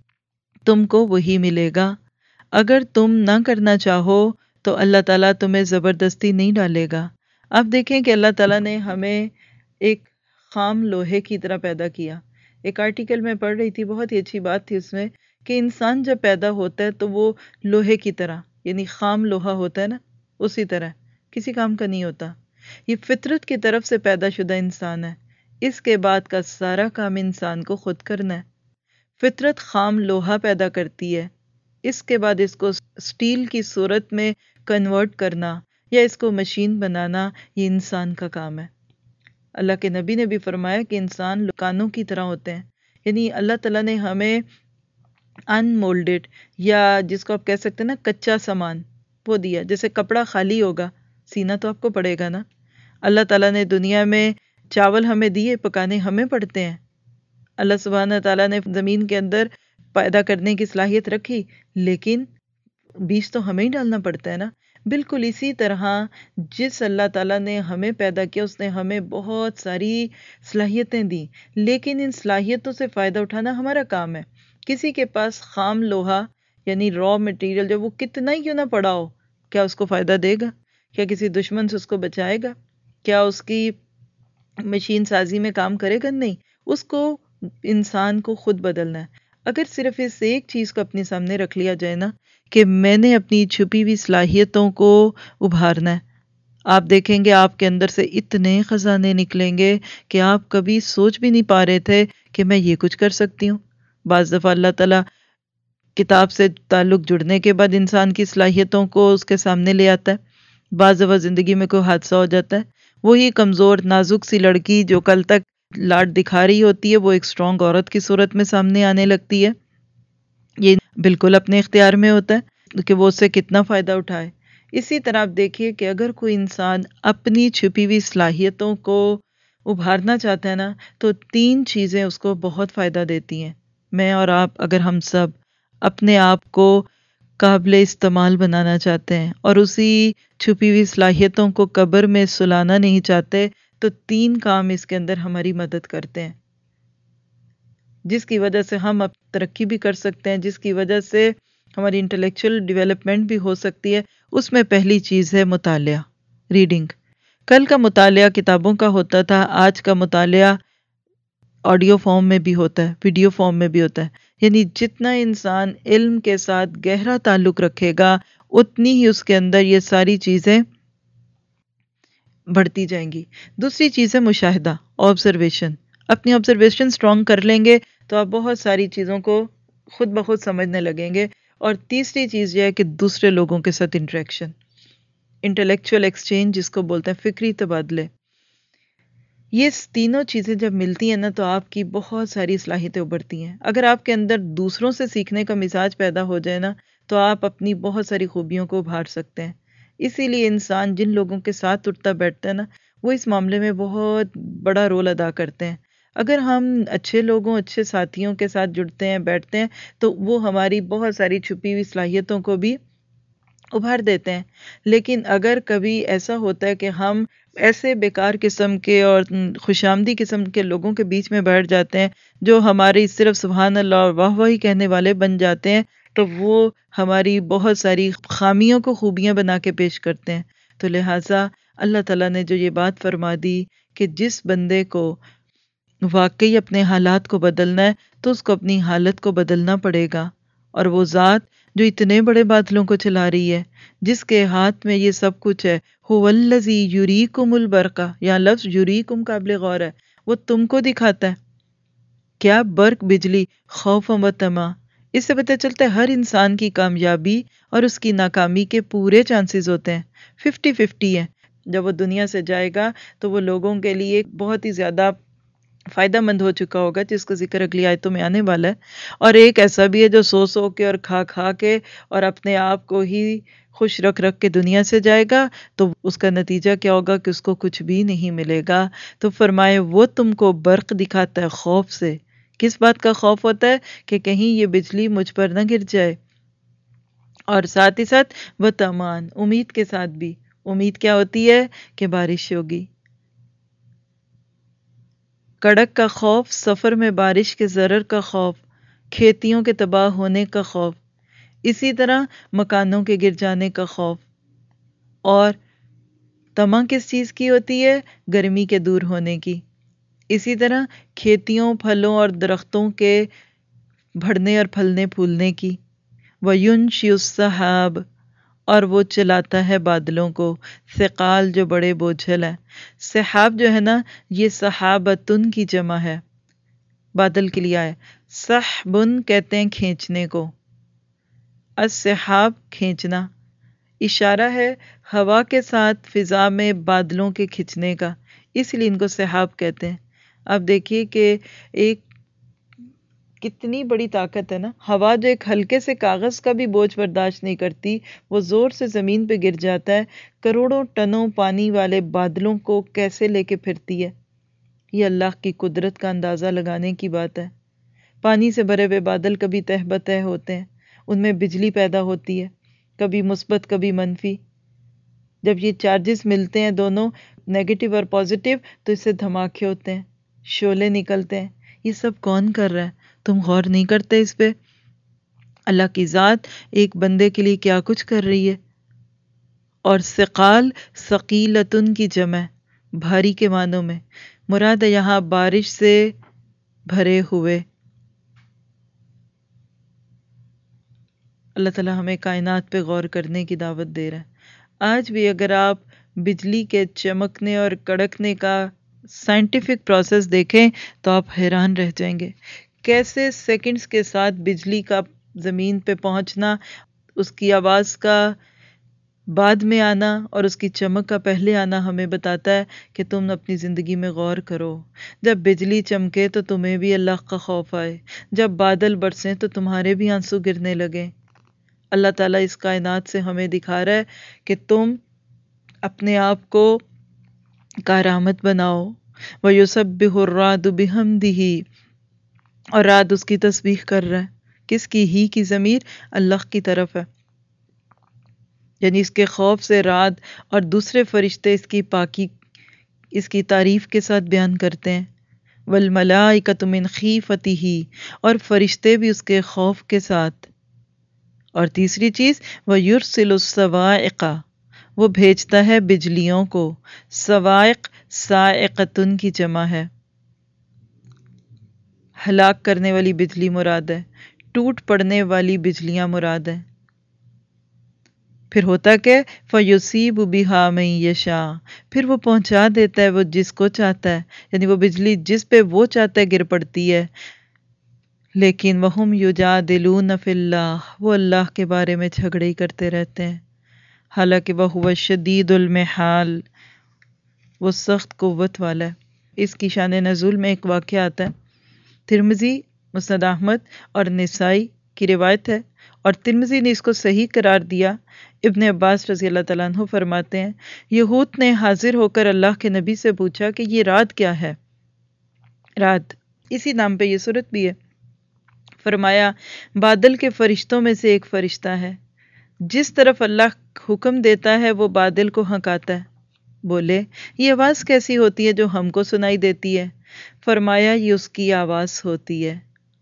تم کو وہی ملے گا، اگر تم نہ کرنا چاہو تو اللہ تعالیٰ تمہیں زبردستی نہیں ڈالے گا۔ آپ دیکھیں کہ اللہ تعالیٰ نے ہمیں ایک خام لوہے کی طرح پیدا کیا۔ ایک آرٹیکل میں پڑھ رہی تھی، بہت ہی اچھی بات تھی اس میں، کہ انسان جب پیدا ہوتا ہے تو وہ لوہے کی طرح، یعنی خام لوہا ہوتا ہے نا، اسی طرح کسی کام کا نہیں ہوتا۔ یہ فطرت کی طرف سے پیدا شدہ انسان ہے، اس کے بعد کا سارا کام انسان کو خود کرنا ہے۔ فطرت خام لوہا پیدا کرتی ہے، اس کے بعد اس کو سٹیل کی صورت میں کنورٹ کرنا یا اس کو مشین بنانا، یہ انسان کا کام ہے۔ اللہ کے نبی نے بھی فرمایا کہ انسان لکانوں کی طرح ہوتے ہیں، یعنی اللہ تعالیٰ نے ہمیں ان مولڈڈ یا جس کو آپ کہہ سکتے ہیں نا کچا سامان وہ دیا۔ جیسے کپڑا خالی ہوگا، سینا تو آپ کو پڑے گا نا۔ اللہ تعالیٰ نے دنیا میں چاول ہمیں دیے، پکانے ہمیں پڑتے ہیں۔ اللہ سبحانہ تعالیٰ نے زمین کے اندر پیدا کرنے کی صلاحیت رکھی، لیکن بیج تو ہمیں ہی ڈالنا پڑتا ہے نا۔ بالکل اسی طرح جس اللہ تعالیٰ نے ہمیں پیدا کیا اس نے ہمیں بہت ساری صلاحیتیں دی، لیکن ان صلاحیتوں سے فائدہ اٹھانا ہمارا کام ہے۔ کسی کے پاس خام لوہا یعنی را مٹیریل جو وہ کتنا ہی کیوں نہ پڑا ہو، کیا اس کو فائدہ دے گا؟ کیا کسی دشمن سے اس کو بچائے گا؟ کیا اس کی مشین سازی میں کام کرے گا؟ نہیں، اس کو انسان کو خود بدلنا ہے۔ اگر صرف اس ایک چیز کو اپنے سامنے رکھ لیا جائے نا کہ میں نے اپنی چھپی ہوئی صلاحیتوں کو ابھارنا ہے، آپ دیکھیں گے آپ کے اندر سے اتنے خزانے نکلیں گے کہ آپ کبھی سوچ بھی نہیں پا رہے تھے کہ میں یہ کچھ کر سکتی ہوں۔ بعض دفعہ اللہ تعالیٰ کتاب سے تعلق جڑنے کے بعد انسان کی صلاحیتوں کو اس کے سامنے لے آتا ہے۔ بعض دفعہ زندگی میں کوئی حادثہ ہو جاتا ہے، وہی کمزور نازک سی لڑکی جو کل تک لاڈ دکھا رہی ہوتی ہے وہ ایک سٹرونگ عورت کی صورت میں سامنے آنے لگتی ہے۔ یہ بالکل اپنے اختیار میں ہوتا ہے کہ وہ اس سے کتنا فائدہ اٹھائے۔ اسی طرح آپ دیکھیے کہ اگر کوئی انسان اپنی چھپی ہوئی صلاحیتوں کو ابھارنا چاہتا ہے نا تو 3 چیزیں اس کو بہت فائدہ دیتی ہیں۔ میں اور آپ اگر ہم سب اپنے آپ کو قابل استعمال بنانا چاہتے ہیں اور اسی چھپی ہوئی صلاحیتوں کو قبر میں سلانا نہیں چاہتے تو 3 کام اس کے اندر ہماری مدد کرتے ہیں، جس کی وجہ سے ہم اب ترقی بھی کر سکتے ہیں، جس کی وجہ سے ہماری انٹلیکچوئل ڈیولپمنٹ بھی ہو سکتی ہے۔ اس میں پہلی چیز ہے مطالعہ، ریڈنگ۔ کل کا مطالعہ کتابوں کا ہوتا تھا، آج کا مطالعہ آڈیو فارم میں بھی ہوتا ہے، ویڈیو فارم میں بھی ہوتا ہے۔ یعنی جتنا انسان علم کے ساتھ گہرا تعلق رکھے گا اتنی ہی اس کے اندر یہ ساری چیزیں بڑھتی جائیں گی۔ دوسری چیز ہے مشاہدہ، آبزرویشن۔ اپنی آبزرویشن سٹرونگ کر لیں گے تو آپ بہت ساری چیزوں کو خود بخود سمجھنے لگیں گے۔ اور تیسری چیز یہ ہے کہ دوسرے لوگوں کے ساتھ انٹریکشن، انٹلیکچوئل ایکسچینج جس کو بولتے ہیں، فکری تبادلے۔ یہ تینوں چیزیں جب ملتی ہیں نا تو آپ کی بہت ساری صلاحیتیں ابھرتی ہیں۔ اگر آپ کے اندر دوسروں سے سیکھنے کا مزاج پیدا ہو جائے نا تو آپ اپنی بہت ساری خوبیوں کو ابھار سکتے ہیں۔ اسی لیے انسان جن لوگوں کے ساتھ اٹھتا بیٹھتا ہے نا، وہ اس معاملے میں بہت بڑا رول ادا کرتے ہیں۔ اگر ہم اچھے لوگوں، اچھے ساتھیوں کے ساتھ جڑتے ہیں، بیٹھتے ہیں، تو وہ ہماری بہت ساری چھپی ہوئی صلاحیتوں کو بھی ابھار دیتے ہیں۔ لیکن اگر کبھی ایسا ہوتا ہے کہ ہم ایسے بیکار قسم کے اور خوش آمدی قسم کے لوگوں کے بیچ میں بیٹھ جاتے ہیں جو ہماری صرف سبحان اللہ اور واہ واہی کہنے والے بن جاتے ہیں، تو وہ ہماری بہت ساری خامیوں کو خوبیاں بنا کے پیش کرتے ہیں۔ تو لہٰذا اللہ تعالیٰ نے جو یہ بات فرما دی کہ جس بندے کو واقعی اپنے حالات کو بدلنا ہے تو اس کو اپنی حالت کو بدلنا پڑے گا، اور وہ ذات جو اتنے بڑے بادلوں کو چلا رہی ہے، جس کے ہاتھ میں یہ سب کچھ ہے، هو الذی یریکم البرق، یا لفظ یریکم قابل غور ہے، وہ تم کو دکھاتا ہے کیا؟ برق، بجلی، خوف و طمع۔ اس سے پتہ چلتا ہے ہر انسان کی کامیابی اور اس کی ناکامی کے پورے چانسز ہوتے ہیں، 50-50 ہیں۔ جب وہ دنیا سے جائے گا تو وہ لوگوں کے لیے بہت ہی زیادہ فائدہ مند ہو چکا ہوگا، جس کا ذکر اگلی آیتوں میں آنے والا ہے، اور ایک ایسا بھی ہے جو سو سو کے اور کھا کھا کے اور اپنے آپ کو ہی خوش رکھ رکھ کے دنیا سے جائے گا، تو اس کا نتیجہ کیا ہوگا کہ اس کو کچھ بھی نہیں ملے گا۔ تو فرمائے وہ تم کو برق دکھاتا ہے خوف سے۔ کس بات کا خوف ہوتا ہے؟ کہ کہیں یہ بجلی مجھ پر نہ گر جائے، اور ساتھ ہی ساتھ وہ تمان، امید کے ساتھ بھی۔ امید کیا ہوتی ہے؟ کہ بارش ہوگی۔ کڑک کا خوف، سفر میں بارش کے ضرر کا خوف، کھیتیوں کے تباہ ہونے کا خوف، اسی طرح مکانوں کے گر جانے کا خوف، اور طمع کس چیز کی ہوتی ہے؟ گرمی کے دور ہونے کی۔ اسی طرح کھیتیوں، پھلوں اور درختوں کے بڑھنے اور پھلنے پھولنے کی۔ وَيُنشِئُ السَّحَابَ، اور وہ چلاتا ہے بادلوں کو، ثقال جو بڑے بوجھل ہیں۔ سحاب جو ہے نا، یہ سحابتن کی جمع ہے، بادل کے لیے آئے۔ سحبن کہتے ہیں کھینچنے کو، السحاب کھینچنا، اشارہ ہے ہوا کے ساتھ فضا میں بادلوں کے کھنچنے کا، اس لیے ان کو سحاب کہتے ہیں۔ اب دیکھیے کہ ایک کتنی بڑی طاقت ہے نا، ہوا جو ایک ہلکے سے کاغذ کا بھی بوجھ برداشت نہیں کرتی، وہ زور سے زمین پہ گر جاتا ہے، کروڑوں ٹنوں پانی والے بادلوں کو کیسے لے کے پھرتی ہے۔ یہ اللہ کی قدرت کا اندازہ لگانے کی بات ہے۔ پانی سے بھرے ہوئے بادل کبھی تہ بتہ ہوتے ہیں، ان میں بجلی پیدا ہوتی ہے، کبھی مثبت کبھی منفی۔ جب یہ چارجز ملتے ہیں دونوں، نیگیٹو اور پازیٹیو، تو اس سے دھماکے ہوتے ہیں، شعلے نکلتے ہیں۔ یہ سب کون کر رہا ہے؟ تم غور نہیں کرتے اس پہ؟ اللہ کی ذات ایک بندے کے لیے کیا کچھ کر رہی ہے۔ اور ثقال، ثقیلتن کی جمع، بھاری کے معنوں میں، مراد ہے یہاں بارش سے بھرے ہوئے۔ اللہ تعالیٰ ہمیں کائنات پہ غور کرنے کی دعوت دے رہا ہے۔ آج بھی اگر آپ بجلی کے چمکنے اور کڑکنے کا سائنٹیفک پروسیس دیکھیں تو آپ حیران رہ جائیں گے، کیسے سیکنڈز کے ساتھ بجلی کا زمین پہ پہنچنا، اس کی آواز کا بعد میں آنا اور اس کی چمک کا پہلے آنا ہمیں بتاتا ہے کہ تم اپنی زندگی میں غور کرو۔ جب بجلی چمکے تو تمہیں بھی اللہ کا خوف آئے، جب بادل برسیں تو تمہارے بھی آنسو گرنے لگیں۔ اللہ تعالیٰ اس کائنات سے ہمیں دکھا رہا ہے کہ تم اپنے آپ کو کارآمد بناؤ۔ وَيُسَبِّحُ الرَّعْدُ بِحَمْدِهِ، اور رعد اس کی تسبیح کر رہا ہے۔ کس کی؟ ہی کی ضمیر اللہ کی طرف ہے، یعنی اس کے خوف سے رعد اور دوسرے فرشتے اس کی پاکی، اس کی تعریف کے ساتھ بیان کرتے ہیں۔ وَالْمَلَائِكَةُ مِنْ خِیفَتِهِ، اور فرشتے بھی اس کے خوف کے ساتھ۔ اور تیسری چیز وَيُرْسِلُ الصَّوَاعِقَ، وہ بھیجتا ہے بجلیوں کو۔ صواعق صاعقتن کی جمع ہے، ہلاک کرنے والی بجلی مراد ہے، ٹوٹ پڑنے والی بجلیاں مراد ہے۔ پھر ہوتا کہ فَيُصِيبُ بِهَا مَن يَشَاءُ، پھر وہ پہنچا دیتا ہے وہ جس کو چاہتا ہے، یعنی وہ بجلی جس پہ وہ چاہتا ہے گر پڑتی ہے۔ لیکن وَهُمْ يُجَادِلُونَ فِي اللَّهِ، وہ اللہ کے بارے میں جھگڑے ہی کرتے رہتے ہیں، حالانکہ وَهُوَ الشَّدِيدُ الْمِحَالِ، وہ سخت قوت والا ہے۔ اس کی شان نزول میں ایک واقعہ آتا ہے، ترمذی، مسند احمد اور نسائی کی روایت ہے اور ترمذی نے اس کو صحیح قرار دیا۔ ابن عباس رضی اللہ تعالیٰ عنہ فرماتے ہیں یہود نے حاضر ہو کر اللہ کے نبی سے پوچھا کہ یہ رات کیا ہے؟ رات اسی نام پہ یہ سورت بھی ہے۔ فرمایا بادل کے فرشتوں میں سے ایک فرشتہ ہے، جس طرف اللہ حکم دیتا ہے وہ بادل کو ہنکاتا ہے۔ بولے یہ آواز کیسی ہوتی ہے جو ہم کو سنائی دیتی ہے؟ فرمایا یہ اس کی آواز ہوتی ہے۔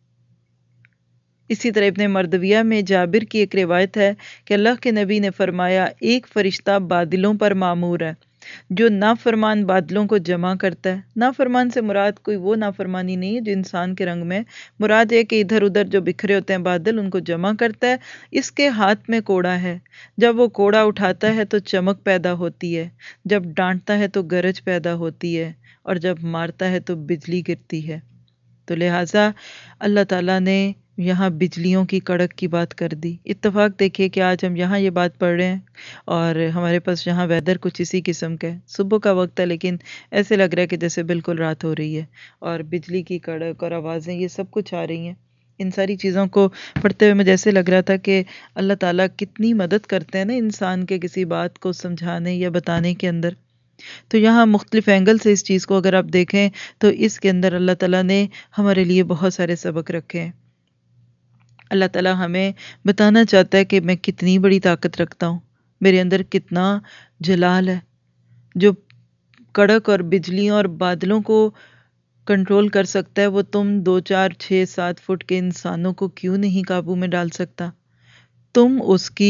اسی طرح ابن مردویہ میں جابر کی ایک روایت ہے کہ اللہ کے نبی نے فرمایا ایک فرشتہ بادلوں پر مامور ہے جو نافرمان بادلوں کو جمع کرتا ہے۔ نافرمان سے مراد کوئی وہ نافرمانی نہیں ہے جو انسان کے رنگ میں، مراد ہے کہ ادھر ادھر جو بکھرے ہوتے ہیں بادل ان کو جمع کرتا ہے۔ اس کے ہاتھ میں کوڑا ہے، جب وہ کوڑا اٹھاتا ہے تو چمک پیدا ہوتی ہے، جب ڈانٹتا ہے تو گرج پیدا ہوتی ہے، اور جب مارتا ہے تو بجلی گرتی ہے۔ تو لہٰذا اللہ تعالیٰ نے یہاں بجلیوں کی کڑک کی بات کر دی۔ اتفاق دیکھیے کہ آج ہم یہاں یہ بات پڑھ رہے ہیں اور ہمارے پاس یہاں ویدر کچھ اسی قسم کا ہے، صبح کا وقت ہے لیکن ایسے لگ رہا ہے کہ جیسے بالکل رات ہو رہی ہے، اور بجلی کی کڑک اور آوازیں یہ سب کچھ آ رہی ہیں۔ ان ساری چیزوں کو پڑھتے ہوئے مجھے ایسے لگ رہا تھا کہ اللہ تعالیٰ کتنی مدد کرتے ہیں نا انسان کے کسی بات کو سمجھانے یا بتانے کے اندر۔ تو یہاں مختلف اینگل سے اس چیز کو اگر آپ دیکھیں تو اس کے اندر اللہ تعالیٰ نے ہمارے لیے بہت سارے سبق رکھے ہیں۔ اللہ تعالیٰ ہمیں بتانا چاہتا ہے کہ میں کتنی بڑی طاقت رکھتا ہوں، میرے اندر کتنا جلال ہے، جو کڑک اور بجلیوں اور بادلوں کو کنٹرول کر سکتا ہے وہ تم 2 4 6 7 فٹ کے انسانوں کو کیوں نہیں قابو میں ڈال سکتا؟ تم اس کی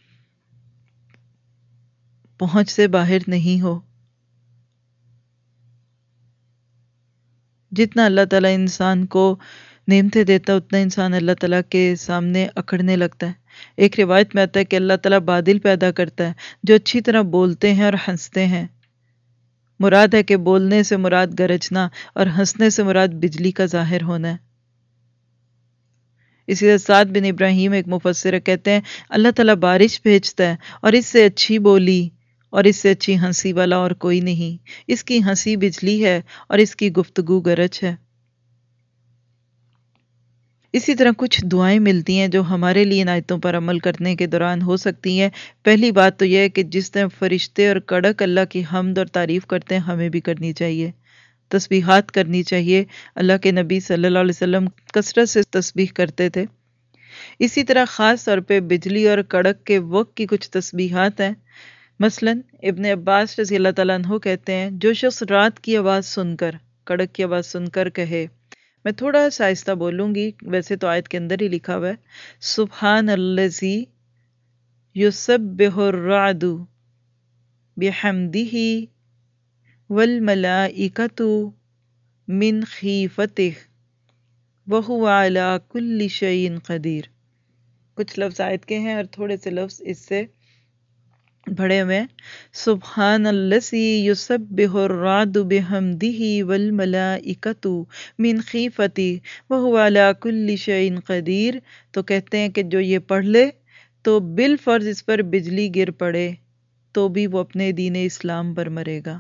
پہنچ سے باہر نہیں ہو۔ جتنا اللہ تعالیٰ انسان کو نعمتیں دیتا ہے اتنا انسان اللہ تعالیٰ کے سامنے اکڑنے لگتا ہے۔ ایک روایت میں آتا ہے کہ اللہ تعالیٰ بادل پیدا کرتا ہے جو اچھی طرح بولتے ہیں اور ہنستے ہیں۔ مراد ہے کہ بولنے سے مراد گرجنا اور ہنسنے سے مراد بجلی کا ظاہر ہونا ہے۔ اسی طرح سعد بن ابراہیم ایک مفسر کہتے ہیں اللہ تعالیٰ بارش بھیجتا ہے اور اس سے اچھی بولی اور اس سے اچھی ہنسی والا اور کوئی نہیں۔ اس کی ہنسی بجلی ہے اور اس کی گفتگو گرج ہے۔ اسی طرح کچھ دعائیں ملتی ہیں جو ہمارے لیے ان آیتوں پر عمل کرنے کے دوران ہو سکتی ہیں۔ پہلی بات تو یہ ہے کہ جس طرح فرشتے اور کڑک اللہ کی حمد اور تعریف کرتے ہیں ہمیں بھی کرنی چاہیے، تسبیحات کرنی چاہیے۔ اللہ کے نبی صلی اللہ علیہ وسلم کثرت سے تسبیح کرتے تھے۔ اسی طرح خاص طور پہ بجلی اور کڑک کے وقت کی کچھ تسبیحات ہیں۔ مثلا ابن عباس رضی اللہ تعالیٰ عنہ کہتے ہیں جو شخص رات کی آواز سن کر، کڑک کی آواز سن کر کہے، میں تھوڑا سا آہستہ بولوں گی، ویسے تو آیت کے اندر ہی لکھا ہوا ہے، سبحان الذی یسبح الرعد بحمدہ والملائکۃ من خیفتہ وہو علی کل شیء قدیر۔ کچھ لفظ آیت کے ہیں اور تھوڑے سے لفظ اس سے بڑے ہوئے ہیں۔ سبحان الذی یسبح الرعد بحمدہ والملائکۃ من خیفتہ وہو علی کل شیء قدیر۔ تو کہتے ہیں کہ جو یہ پڑھ لے تو بالفرض اس پر بجلی گر پڑے تو بھی وہ اپنے دین اسلام پر مرے گا۔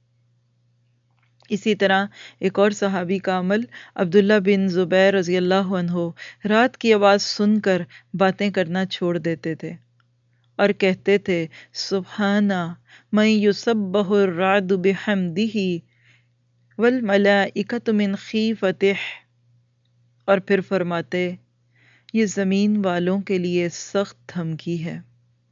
اسی طرح ایک اور صحابی کا عمل، عبداللہ بن زبیر رضی اللہ عنہ رات کی آواز سن کر باتیں کرنا چھوڑ دیتے تھے اور کہتے تھے سبحان من یسبح الرعد بحمدہ والملائکۃ من خیفتہ، اور پھر فرماتے یہ زمین والوں کے لیے سخت دھمکی ہے۔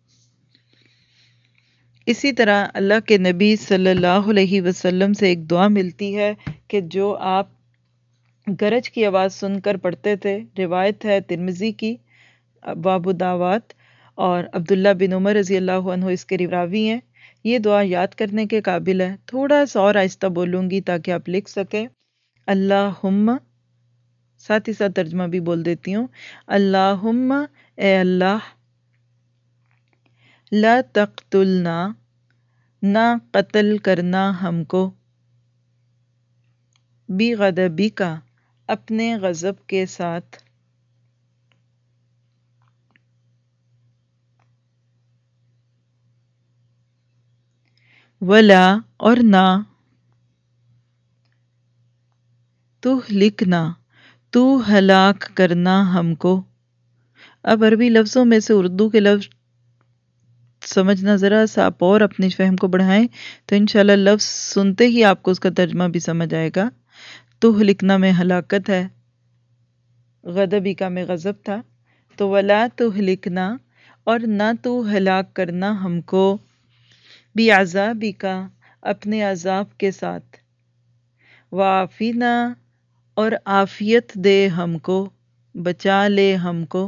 اسی طرح اللہ کے نبی صلی اللہ علیہ وسلم سے ایک دعا ملتی ہے کہ جو آپ گرج کی آواز سن کر پڑھتے تھے، روایت ہے ترمذی کی، ابو داود، اور عبداللہ بن عمر رضی اللہ عنہ اس کے راوی ہیں۔ یہ دعا یاد کرنے کے قابل ہے، تھوڑا سا اور آہستہ بولوں گی تاکہ آپ لکھ سکیں۔ اللہم، ساتھ ہی ساتھ ترجمہ بھی بول دیتی ہوں، اللہم اے اللہ، لا تقتلنا، نہ قتل کرنا ہم کو، بغضبک، اپنے غضب کے ساتھ، ولا، اور نہ، تہلکنا، تو ہلاک کرنا ہم کو، اب عربی لفظوں میں سے اردو کے لفظ سمجھنا ذرا سا آپ اور اپنے فہم کو بڑھائیں تو انشاءاللہ لفظ سنتے ہی آپ کو اس کا ترجمہ بھی سمجھ آئے گا۔ تہلکنا میں ہلاکت ہے، غضبی کا میں غضب تھا، تو ولا تہلکنا اور نہ تو ہلاک کرنا ہم کو، بعذابی کا اپنے عذاب کے ساتھ، وعافینا اور عافیت دے ہم کو، بچا لے ہم کو،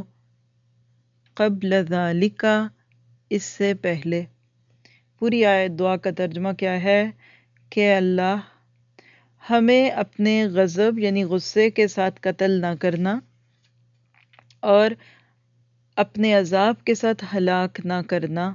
قبل ذالک اس سے پہلے۔ پوری آیت دعا کا ترجمہ کیا ہے کہ اللہ ہمیں اپنے غضب یعنی غصے کے ساتھ قتل نہ کرنا اور اپنے عذاب کے ساتھ ہلاک نہ کرنا،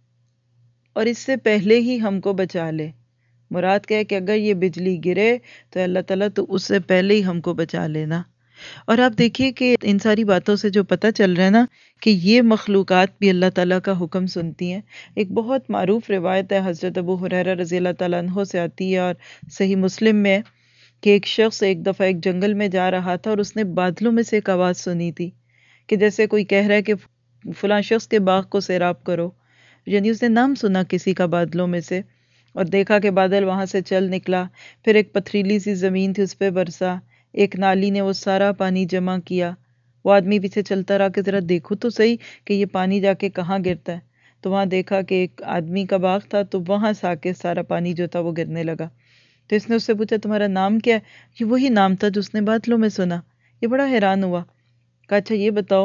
اور اس سے پہلے ہی ہم کو بچا لے۔ مراد کیا ہے کہ اگر یہ بجلی گرے تو اللہ تعالیٰ تو اس سے پہلے ہی ہم کو بچا لینا۔ اور آپ دیکھیے کہ ان ساری باتوں سے جو پتہ چل رہا ہے نا کہ یہ مخلوقات بھی اللہ تعالیٰ کا حکم سنتی ہیں۔ ایک بہت معروف روایت ہے حضرت ابو ہریرہ رضی اللہ تعالیٰ عنہ سے آتی ہے اور صحیح مسلم میں، کہ ایک شخص ایک دفعہ ایک جنگل میں جا رہا تھا اور اس نے بادلوں میں سے ایک آواز سنی تھی کہ جیسے کوئی کہہ رہا ہے کہ فلاں شخص کے باغ کو سیراب کرو، یعنی اس نے نام سنا کسی کا بادلوں میں سے، اور دیکھا کہ بادل وہاں سے چل نکلا، پھر ایک پتھریلی سی زمین تھی اس پہ برسا، ایک نالی نے وہ سارا پانی جمع کیا۔ وہ آدمی پیچھے چلتا رہا کہ ذرا دیکھو تو صحیح کہ یہ پانی جا کے کہاں گرتا ہے، تو وہاں دیکھا کہ ایک آدمی کا باغ تھا، تو وہاں سے آ کے سارا پانی جو تھا وہ گرنے لگا۔ تو اس نے اس سے پوچھا تمہارا نام کیا ہے؟ یہ وہی نام تھا جو اس نے بادلوں میں سنا۔ یہ بڑا حیران ہوا، کہا اچھا یہ بتاؤ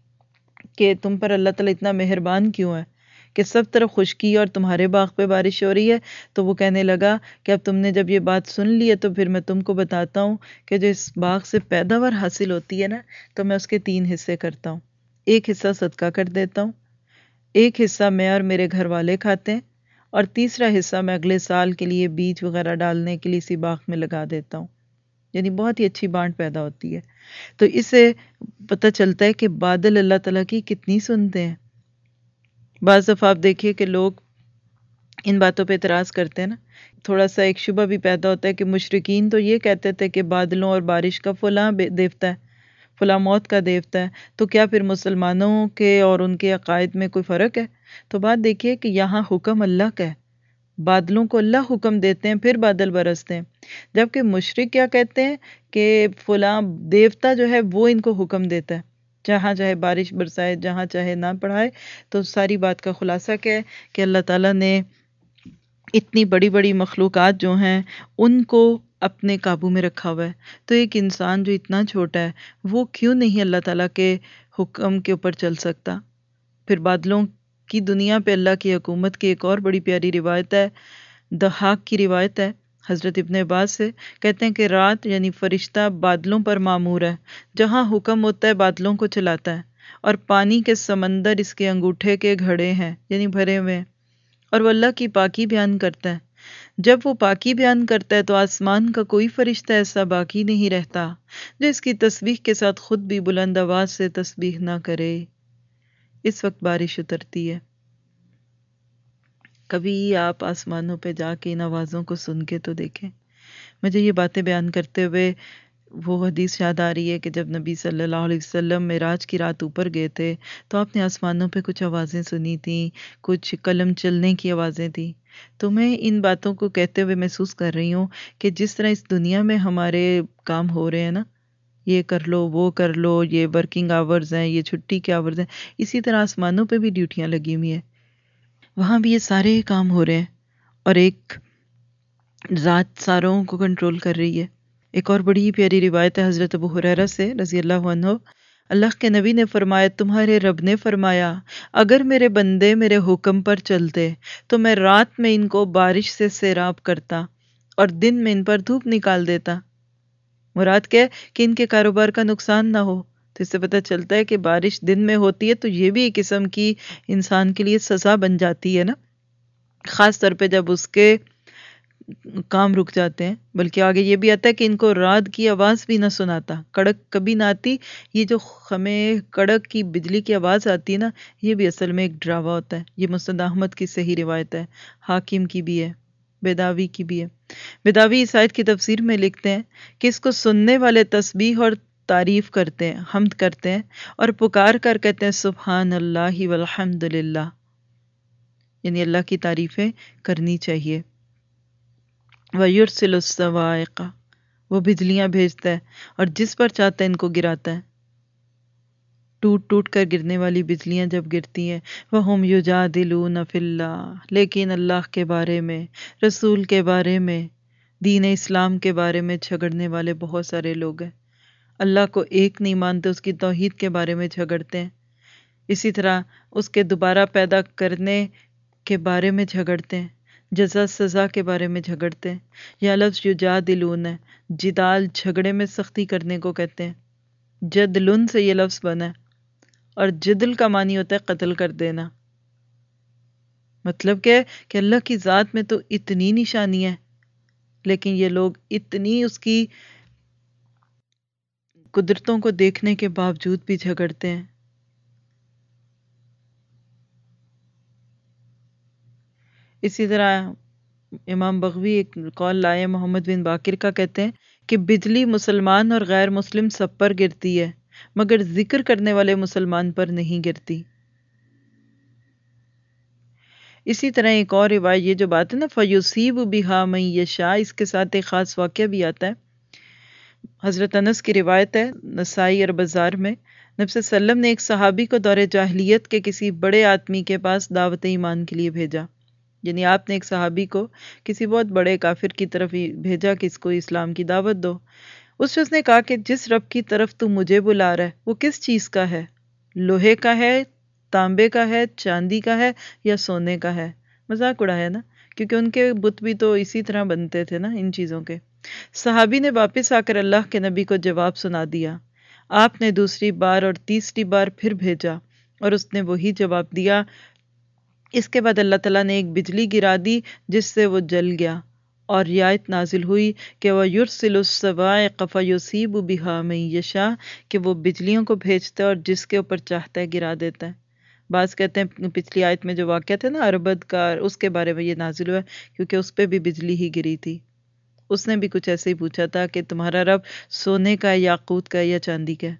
کہ تم پر اللہ تعالیٰ اتنا مہربان کیوں ہے کہ سب طرف خشکی اور تمہارے باغ پہ بارش ہو رہی ہے؟ تو وہ کہنے لگا کہ اب تم نے جب یہ بات سن لی ہے تو پھر میں تم کو بتاتا ہوں کہ جو اس باغ سے پیداوار حاصل ہوتی ہے نا، تو میں اس کے 3 حصے کرتا ہوں۔ ایک حصہ صدقہ کر دیتا ہوں، ایک حصہ میں اور میرے گھر والے کھاتے ہیں، اور تیسرا حصہ میں اگلے سال کے لیے بیج وغیرہ ڈالنے کے لیے اسی باغ میں لگا دیتا ہوں۔ یعنی بہت ہی اچھی بانٹ پیدا ہوتی ہے۔ تو اس سے پتہ چلتا ہے کہ بادل اللہ تعالیٰ کی کتنی سنتے ہیں۔ بعض دفعہ آپ دیکھیے کہ لوگ ان باتوں پہ اعتراض کرتے ہیں نا، تھوڑا سا ایک شبہ بھی پیدا ہوتا ہے کہ مشرکین تو یہ کہتے تھے کہ بادلوں اور بارش کا فلاں دیوتا ہے، فلاں موت کا دیوتا ہے، تو کیا پھر مسلمانوں کے اور ان کے عقائد میں کوئی فرق ہے؟ تو بات دیکھیے کہ یہاں حکم اللہ کا ہے، بادلوں کو اللہ حکم دیتے ہیں پھر بادل برستے ہیں، جبکہ مشرک کیا کہتے ہیں کہ فلاں دیوتا جو ہے وہ ان کو حکم دیتا ہے، جہاں چاہے بارش برسائے، جہاں چاہے نہ پڑھائے۔ تو ساری بات کا خلاصہ کیا ہے کہ اللہ تعالیٰ نے اتنی بڑی بڑی مخلوقات جو ہیں ان کو اپنے قابو میں رکھا ہوا ہے، تو ایک انسان جو اتنا چھوٹا ہے وہ کیوں نہیں اللہ تعالیٰ کے حکم کے اوپر چل سکتا؟ پھر بادلوں کی دنیا پہ اللہ کی حکومت کی ایک اور بڑی پیاری روایت ہے، ضحاک کی روایت ہے حضرت ابن عباس سے، کہتے ہیں کہ رات یعنی فرشتہ بادلوں پر معمور ہے، جہاں حکم ہوتا ہے بادلوں کو چلاتا ہے، اور پانی کے سمندر اس کے انگوٹھے کے گھڑے ہیں یعنی بھرے ہوئے ہیں، اور وہ اللہ کی پاکی بیان کرتا ہے۔ جب وہ پاکی بیان کرتا ہے تو آسمان کا کوئی فرشتہ ایسا باقی نہیں رہتا جو اس کی تسبیح کے ساتھ خود بھی بلند آواز سے تسبیح نہ کرے۔ اس وقت بارش اترتی ہے۔ کبھی آپ آسمانوں پہ جا کے ان آوازوں کو سن کے تو دیکھیں۔ مجھے یہ باتیں بیان کرتے ہوئے وہ حدیث یاد آ رہی ہے کہ جب نبی صلی اللہ علیہ وسلم معراج کی رات اوپر گئے تھے تو آپ نے آسمانوں پہ کچھ آوازیں سنی تھیں، کچھ قلم چلنے کی آوازیں تھیں۔ تو میں ان باتوں کو کہتے ہوئے محسوس کر رہی ہوں کہ جس طرح اس دنیا میں ہمارے کام ہو رہے ہیں نا، یہ کر لو وہ کر لو، یہ ورکنگ آورز ہیں، یہ چھٹی کے آورز ہیں، اسی طرح آسمانوں پہ بھی ڈیوٹیاں لگی ہوئی ہیں، وہاں بھی یہ سارے کام ہو رہے ہیں، اور ایک ذات ساروں کو کنٹرول کر رہی ہے۔ ایک اور بڑی پیاری روایت ہے حضرت ابو ہریرہ سے رضی اللہ عنہ، اللہ کے نبی نے فرمایا تمہارے رب نے فرمایا اگر میرے بندے میرے حکم پر چلتے تو میں رات میں ان کو بارش سے سیراب کرتا اور دن میں ان پر دھوپ نکال دیتا۔ مراد کیا ہے کہ ان کے کاروبار کا نقصان نہ ہو۔ تو اس سے پتہ چلتا ہے کہ بارش دن میں ہوتی ہے تو یہ بھی ایک قسم کی انسان کے لیے سزا بن جاتی ہے نا، خاص طور پہ جب اس کے کام رک جاتے ہیں۔ بلکہ آگے یہ بھی آتا ہے کہ ان کو رعد کی آواز بھی نہ سناتا، کڑک کبھی نہ آتی۔ یہ جو ہمیں کڑک کی بجلی کی آواز آتی ہے نا، یہ بھی اصل میں ایک ڈراوا ہوتا ہے۔ یہ مسند احمد کی صحیح روایت ہے، حاکم کی بھی ہے، بیداوی کی بھی ہے۔ بیداوی اس آیت کی تفسیر میں لکھتے ہیں کہ اس کو سننے والے تسبیح اور تعریف کرتے ہیں، حمد کرتے ہیں اور پکار کر کہتے ہیں سبحان اللہ والحمد للہ، یعنی اللہ کی تعریفیں کرنی چاہیے۔ وَيُرْسِلُ الصَّوَاعِقَ، وہ بجلیاں بھیجتا ہے اور جس پر چاہتا ہے ان کو گراتا ہے، ٹوٹ ٹوٹ کر گرنے والی بجلیاں جب گرتی ہیں۔ وَهُمْ يُجَادِلُونَ فِي اللَّهِ، لیکن اللہ کے بارے میں، رسول کے بارے میں، دین اسلام کے بارے میں جھگڑنے والے بہت سارے لوگ ہیں۔ اللہ کو ایک نہیں مانتے، اس کی توحید کے بارے میں جھگڑتے ہیں، اسی طرح اس کے دوبارہ پیدا کرنے کے بارے میں جھگڑتے ہیں، جزا سزا کے بارے میں جھگڑتے ہیں۔ یا لفظ یجادلون ہے، جدال جھگڑے میں سختی کرنے کو کہتے ہیں، جدلن سے یہ لفظ بنا ہے، اور جدل کا معنی ہوتا ہے قتل کر دینا۔ مطلب کیا ہے کہ اللہ کی ذات میں تو اتنی نشانی ہے، لیکن یہ لوگ اتنی اس کی قدرتوں کو دیکھنے کے باوجود بھی جھگڑتے ہیں۔ اسی طرح امام بغوی ایک قول لائے محمد بن باقر کا، کہتے ہیں کہ بجلی مسلمان اور غیر مسلم سب پر گرتی ہے، مگر ذکر کرنے والے مسلمان پر نہیں گرتی۔ اسی طرح ایک اور روایت، یہ جو بات ہے نا فَيُصِيبُ بِهَا مَن يَشَاءُ، اس کے ساتھ ایک خاص واقعہ بھی آتا ہے۔ حضرت انس کی روایت ہے نسائی اور بازار میں، نبی صلی اللہ علیہ وسلم نے ایک صحابی کو دور جاہلیت کے کسی بڑے آدمی کے پاس دعوت ایمان کے لیے بھیجا، یعنی آپ نے ایک صحابی کو کسی بہت بڑے کافر کی طرف ہی بھیجا کہ اس کو اسلام کی دعوت دو۔ اس شخص نے کہا کہ جس رب کی طرف تو مجھے بلا رہا ہے وہ کس چیز کا ہے؟ لوہے کا ہے، تانبے کا ہے، چاندی کا ہے یا سونے کا ہے؟ مذاق اڑایا نا، کیونکہ ان کے بت بھی تو اسی طرح بنتے تھے نا ان چیزوں کے۔ صحابی نے واپس آ کر اللہ کے نبی کو جواب سنا دیا۔ آپ نے دوسری بار اور تیسری بار پھر بھیجا اور اس نے وہی جواب دیا۔ اس کے بعد اللہ تعالیٰ نے ایک بجلی گرا دی جس سے وہ جل گیا، اور یہ آیت نازل ہوئی کہ وَيُرْسِلُ الصَّوَاعِقَ فَيُصِيبُ بِهَا مَن يَشَاءُ، کہ وہ بجلیوں کو بھیجتا ہے اور جس کے اوپر چاہتا ہے گرا دیتا ہے۔ بعض کہتے ہیں پچھلی آیت میں جو واقعہ تھا نا اربد کا، اس کے بارے میں یہ نازل ہوا ہے کیونکہ اس پہ بھی بجلی ہی گری تھی۔ اس نے بھی کچھ ایسے ہی پوچھا تھا کہ تمہارا رب سونے کا ہے، یاقوت کا ہے یا چاندی کا ہے؟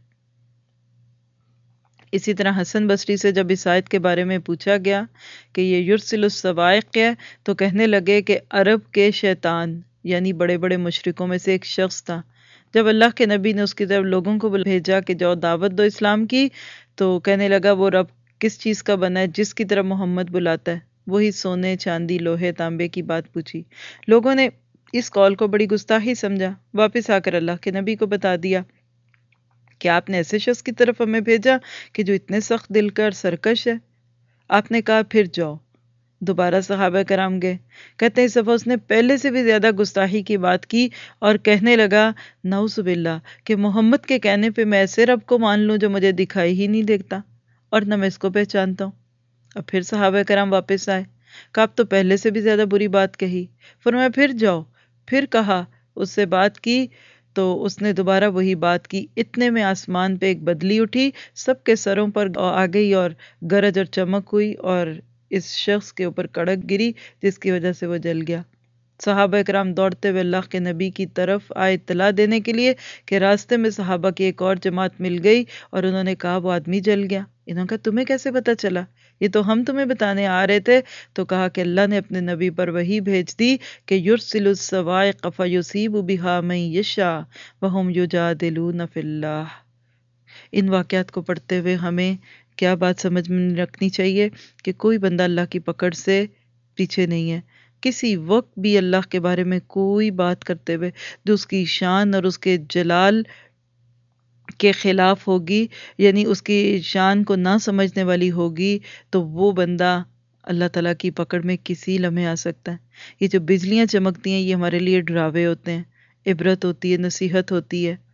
اسی طرح حسن بصری سے جب اس آیت کے بارے میں پوچھا گیا کہ یہ یرسل الصواعق ہے، تو کہنے لگے کہ عرب کے شیطان، یعنی بڑے بڑے مشرکوں میں سے ایک شخص تھا، جب اللہ کے نبی نے اس کی طرف لوگوں کو بھیجا کہ جاؤ دعوت دو اسلام کی، تو کہنے لگا وہ رب کس چیز کا بنا ہے جس کی طرف محمد بلاتا ہے؟ وہی سونے، چاندی، لوہے، تانبے کی بات پوچھی۔ لوگوں نے اس قول کو بڑی گستاخی سمجھا، واپس آ کر اللہ کے نبی کو بتا دیا کہ آپ نے ایسے شخص کی طرف ہمیں بھیجا کہ جو اتنے سخت دل کا اور سرکش ہے۔ آپ نے کہا پھر جاؤ۔ دوبارہ صحابہ کرام گئے، کہتے ہیں اس دفعہ اس نے پہلے سے بھی زیادہ گستاخی کی بات کی اور کہنے لگا نعوذ باللہ کہ محمد کے کہنے پہ میں ایسے رب کو مان لوں جو مجھے دکھائی ہی نہیں دیتا اور نہ میں اس کو پہچانتا ہوں۔ اب پھر صحابہ کرام واپس آئے، کہا اب تو پہلے سے بھی زیادہ بری بات کہی۔ فرمایا پھر جاؤ، پھر کہا، اس سے بات کی تو اس نے دوبارہ وہی بات کی۔ اتنے میں آسمان پہ ایک بدلی اٹھی، سب کے سروں پر آ گئی اور گرج اور چمک ہوئی اور اس شخص کے اوپر کڑک گری جس کی وجہ سے وہ جل گیا۔ صحابہ کرام دوڑتے ہوئے اللہ کے نبی کی طرف آئے اطلاع دینے کے لیے کہ راستے میں صحابہ کی ایک اور جماعت مل گئی اور انہوں نے کہا وہ آدمی جل گیا۔ انہوں نے کہا تمہیں کیسے پتا چلا؟ یہ تو ہم تمہیں بتانے آ رہے تھے۔ تو کہا کہ اللہ نے اپنے نبی پر وحی بھیج دی کہ یرسل الصواعق فیصیب بہا من یشاء وہم یجادلون فی اللہ۔ ان واقعات کو پڑھتے ہوئے ہمیں کیا بات سمجھ میں رکھنی چاہیے کہ کوئی بندہ اللہ کی پکڑ سے پیچھے نہیں ہے۔ کسی وقت بھی اللہ کے بارے میں کوئی بات کرتے ہوئے جو اس کی شان اور اس کے جلال کے خلاف ہوگی، یعنی اس کی شان کو نہ سمجھنے والی ہوگی، تو وہ بندہ اللہ تعالیٰ کی پکڑ میں کسی لمحے آ سکتا ہے۔ یہ جو بجلیاں چمکتی ہیں یہ ہمارے لیے ڈراوے ہوتے ہیں، عبرت ہوتی ہے، نصیحت ہوتی ہے۔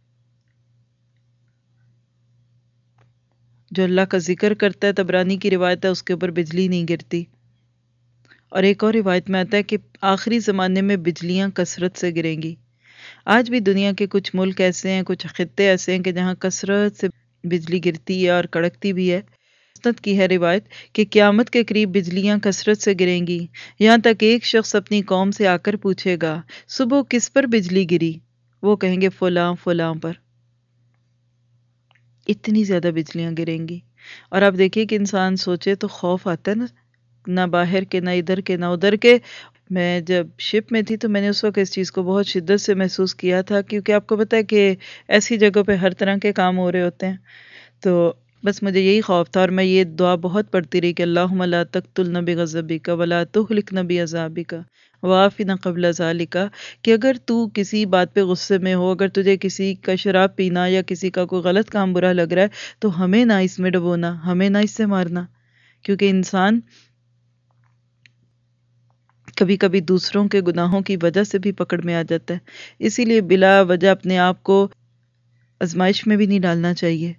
جو اللہ کا ذکر کرتا ہے، طبرانی کی روایت ہے، اس کے اوپر بجلی نہیں گرتی۔ اور ایک اور روایت میں آتا ہے کہ آخری زمانے میں بجلیاں کثرت سے گریں گی۔ آج بھی دنیا کے کچھ ملک ایسے ہیں، کچھ خطے ایسے ہیں کہ جہاں کثرت سے بجلی گرتی ہے اور کڑکتی بھی ہے۔ مسند کی ہے روایت کہ قیامت کے قریب بجلیاں کثرت سے گریں گی، یہاں تک ایک شخص اپنی قوم سے آ کر پوچھے گا صبح کس پر بجلی گری؟ وہ کہیں گے فلاں فلاں پر۔ इतनी ज़्यादा बिजलियां गिरेंगी। और आप देखिए कि इंसान सोचे तो खौफ आता है ना बाहर के, ना इधर के, ना उधर के। मैं जब शिप में थी तो मैंने उस वक़्त इस चीज़ को बहुत शिद्दत से महसूस किया था, क्योंकि आपको पता है कि ऐसी जगहों पे हर तरह के काम हो रहे होते हैं। तो बस मुझे यही खौफ था और मैं ये दुआ बहुत पढ़ती रही कि अल्लाहुम्मा ला तक़्तुलना बिग़ज़बिका वला तुहलिकना बिअज़ाबिका वाफ़िना क़ब्ल ज़ालिका, कि अगर तू किसी बात पे गुस्से में हो, अगर तुझे किसी का शराब पीना या किसी का कोई गलत काम बुरा लग रहा है, तो हमें ना इसमें डुबोना, हमें ना इससे मारना। क्योंकि इंसान कभी कभी दूसरों के गुनाहों की वजह से भी पकड़ में आ जाता है। इसीलिए बिला वजह अपने आप को आजमाइश में भी नहीं डालना चाहिए।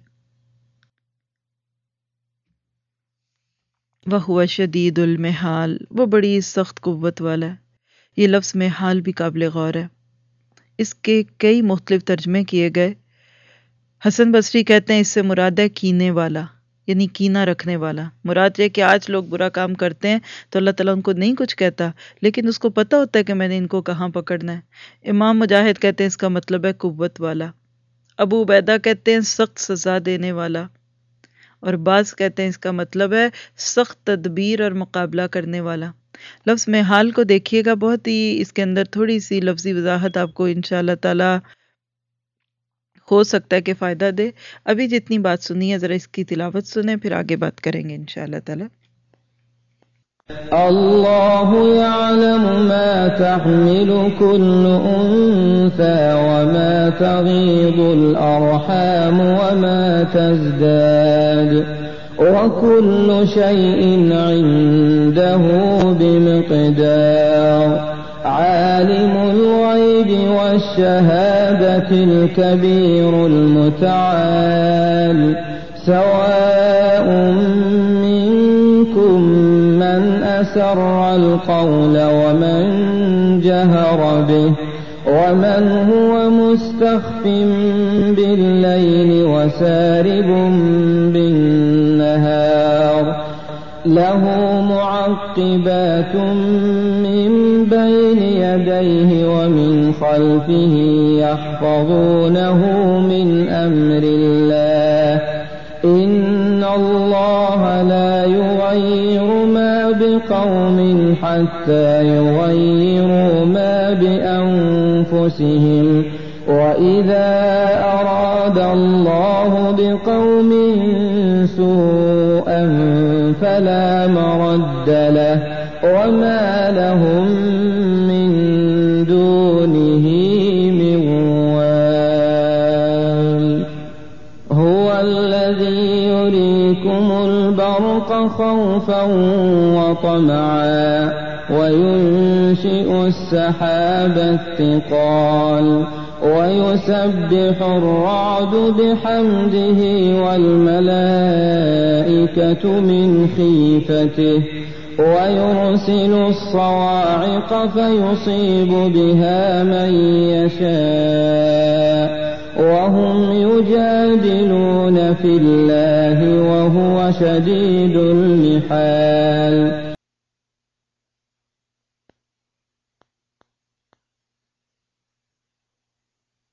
वह हुआ शदीदुल मिहाल, वो बड़ी सख्त कुव्वत वाला है। ये लफ्ज़ मिहाल भी काबिल गौर है। इसके कई मुख्तलिफ तर्जमे किए गए। हसन बसरी कहते हैं इससे मुराद है कीने वाला, यानी कीना रखने वाला। मुराद है कि आज लोग बुरा काम करते हैं तो अल्लाह ताला उनको नहीं कुछ कहता, लेकिन उसको पता होता है कि मैंने इनको कहाँ पकड़ना है। इमाम मुजाहिद कहते हैं इसका मतलब है कुव्वत वाला। अबू उबैदा कहते हैं सख्त सज़ा देने वाला। और बाज़ कहते हैं इसका मतलब है सख्त तदबीर और मुकाबला करने वाला। लफ्ज़ में हाल को देखिएगा, बहुत ही इसके अंदर थोड़ी सी लफ्ज़ी वजाहत आपको इंशाअल्लाह ताला हो सकता है कि फ़ायदा दे। अभी जितनी बात सुनी है ज़रा इसकी तिलावत सुने, फिर आगे बात करेंगे इंशाअल्लाह ताला। अल्लाहु यअलमु मा तहमिलु कुल्लु उन्सा व मा तगीदुल अरहाम व मा तज़दाद व कुल्लु शैइन इंदहु बिमिक़दार आलिमुल गैबि वश्शहादतिल कबीरुल मुतआल सवाउन मिनकुम मन असर्रल क़ौल वमन जहर बिहि वमन हुवा मुस्तख़्फ़िन बिल्लैलि वसारिबुन बिन्नहार लहू मुअक़्क़िबातुन मिन बैनि यदैहि व मिन ख़ल्फ़िहि यहफ़ज़ूनहु मिन अम्रिल्लाह इन्नल्लाह ला युग़य्यिरु मा बिक़ौमिन हत्ता युग़य्यिरू मा बिअन्फुसिहिम वइज़ा अरादा अल्लाहु बिक़ौमिन सूअन फला मरद्द लहु वमा लहुम मिन दूनिहि मिन वाल हुवल्लज़ी युरीकुमुल बर्क़ ख़ौफ़न व तमअन वयुन्शिउ अस्सहाब अत्थिक़ाल वयुसब्बिहु अर्रअदु बिहम्दिहि वल्मलाइकतु मिन खीफ़तिहि वयुरसिलु अस्सवा'iक़ फयुसीबु बिहा मन यशाअ वहुम युजादिलून फिल्लाहि वहुव शदीदुल मिहाल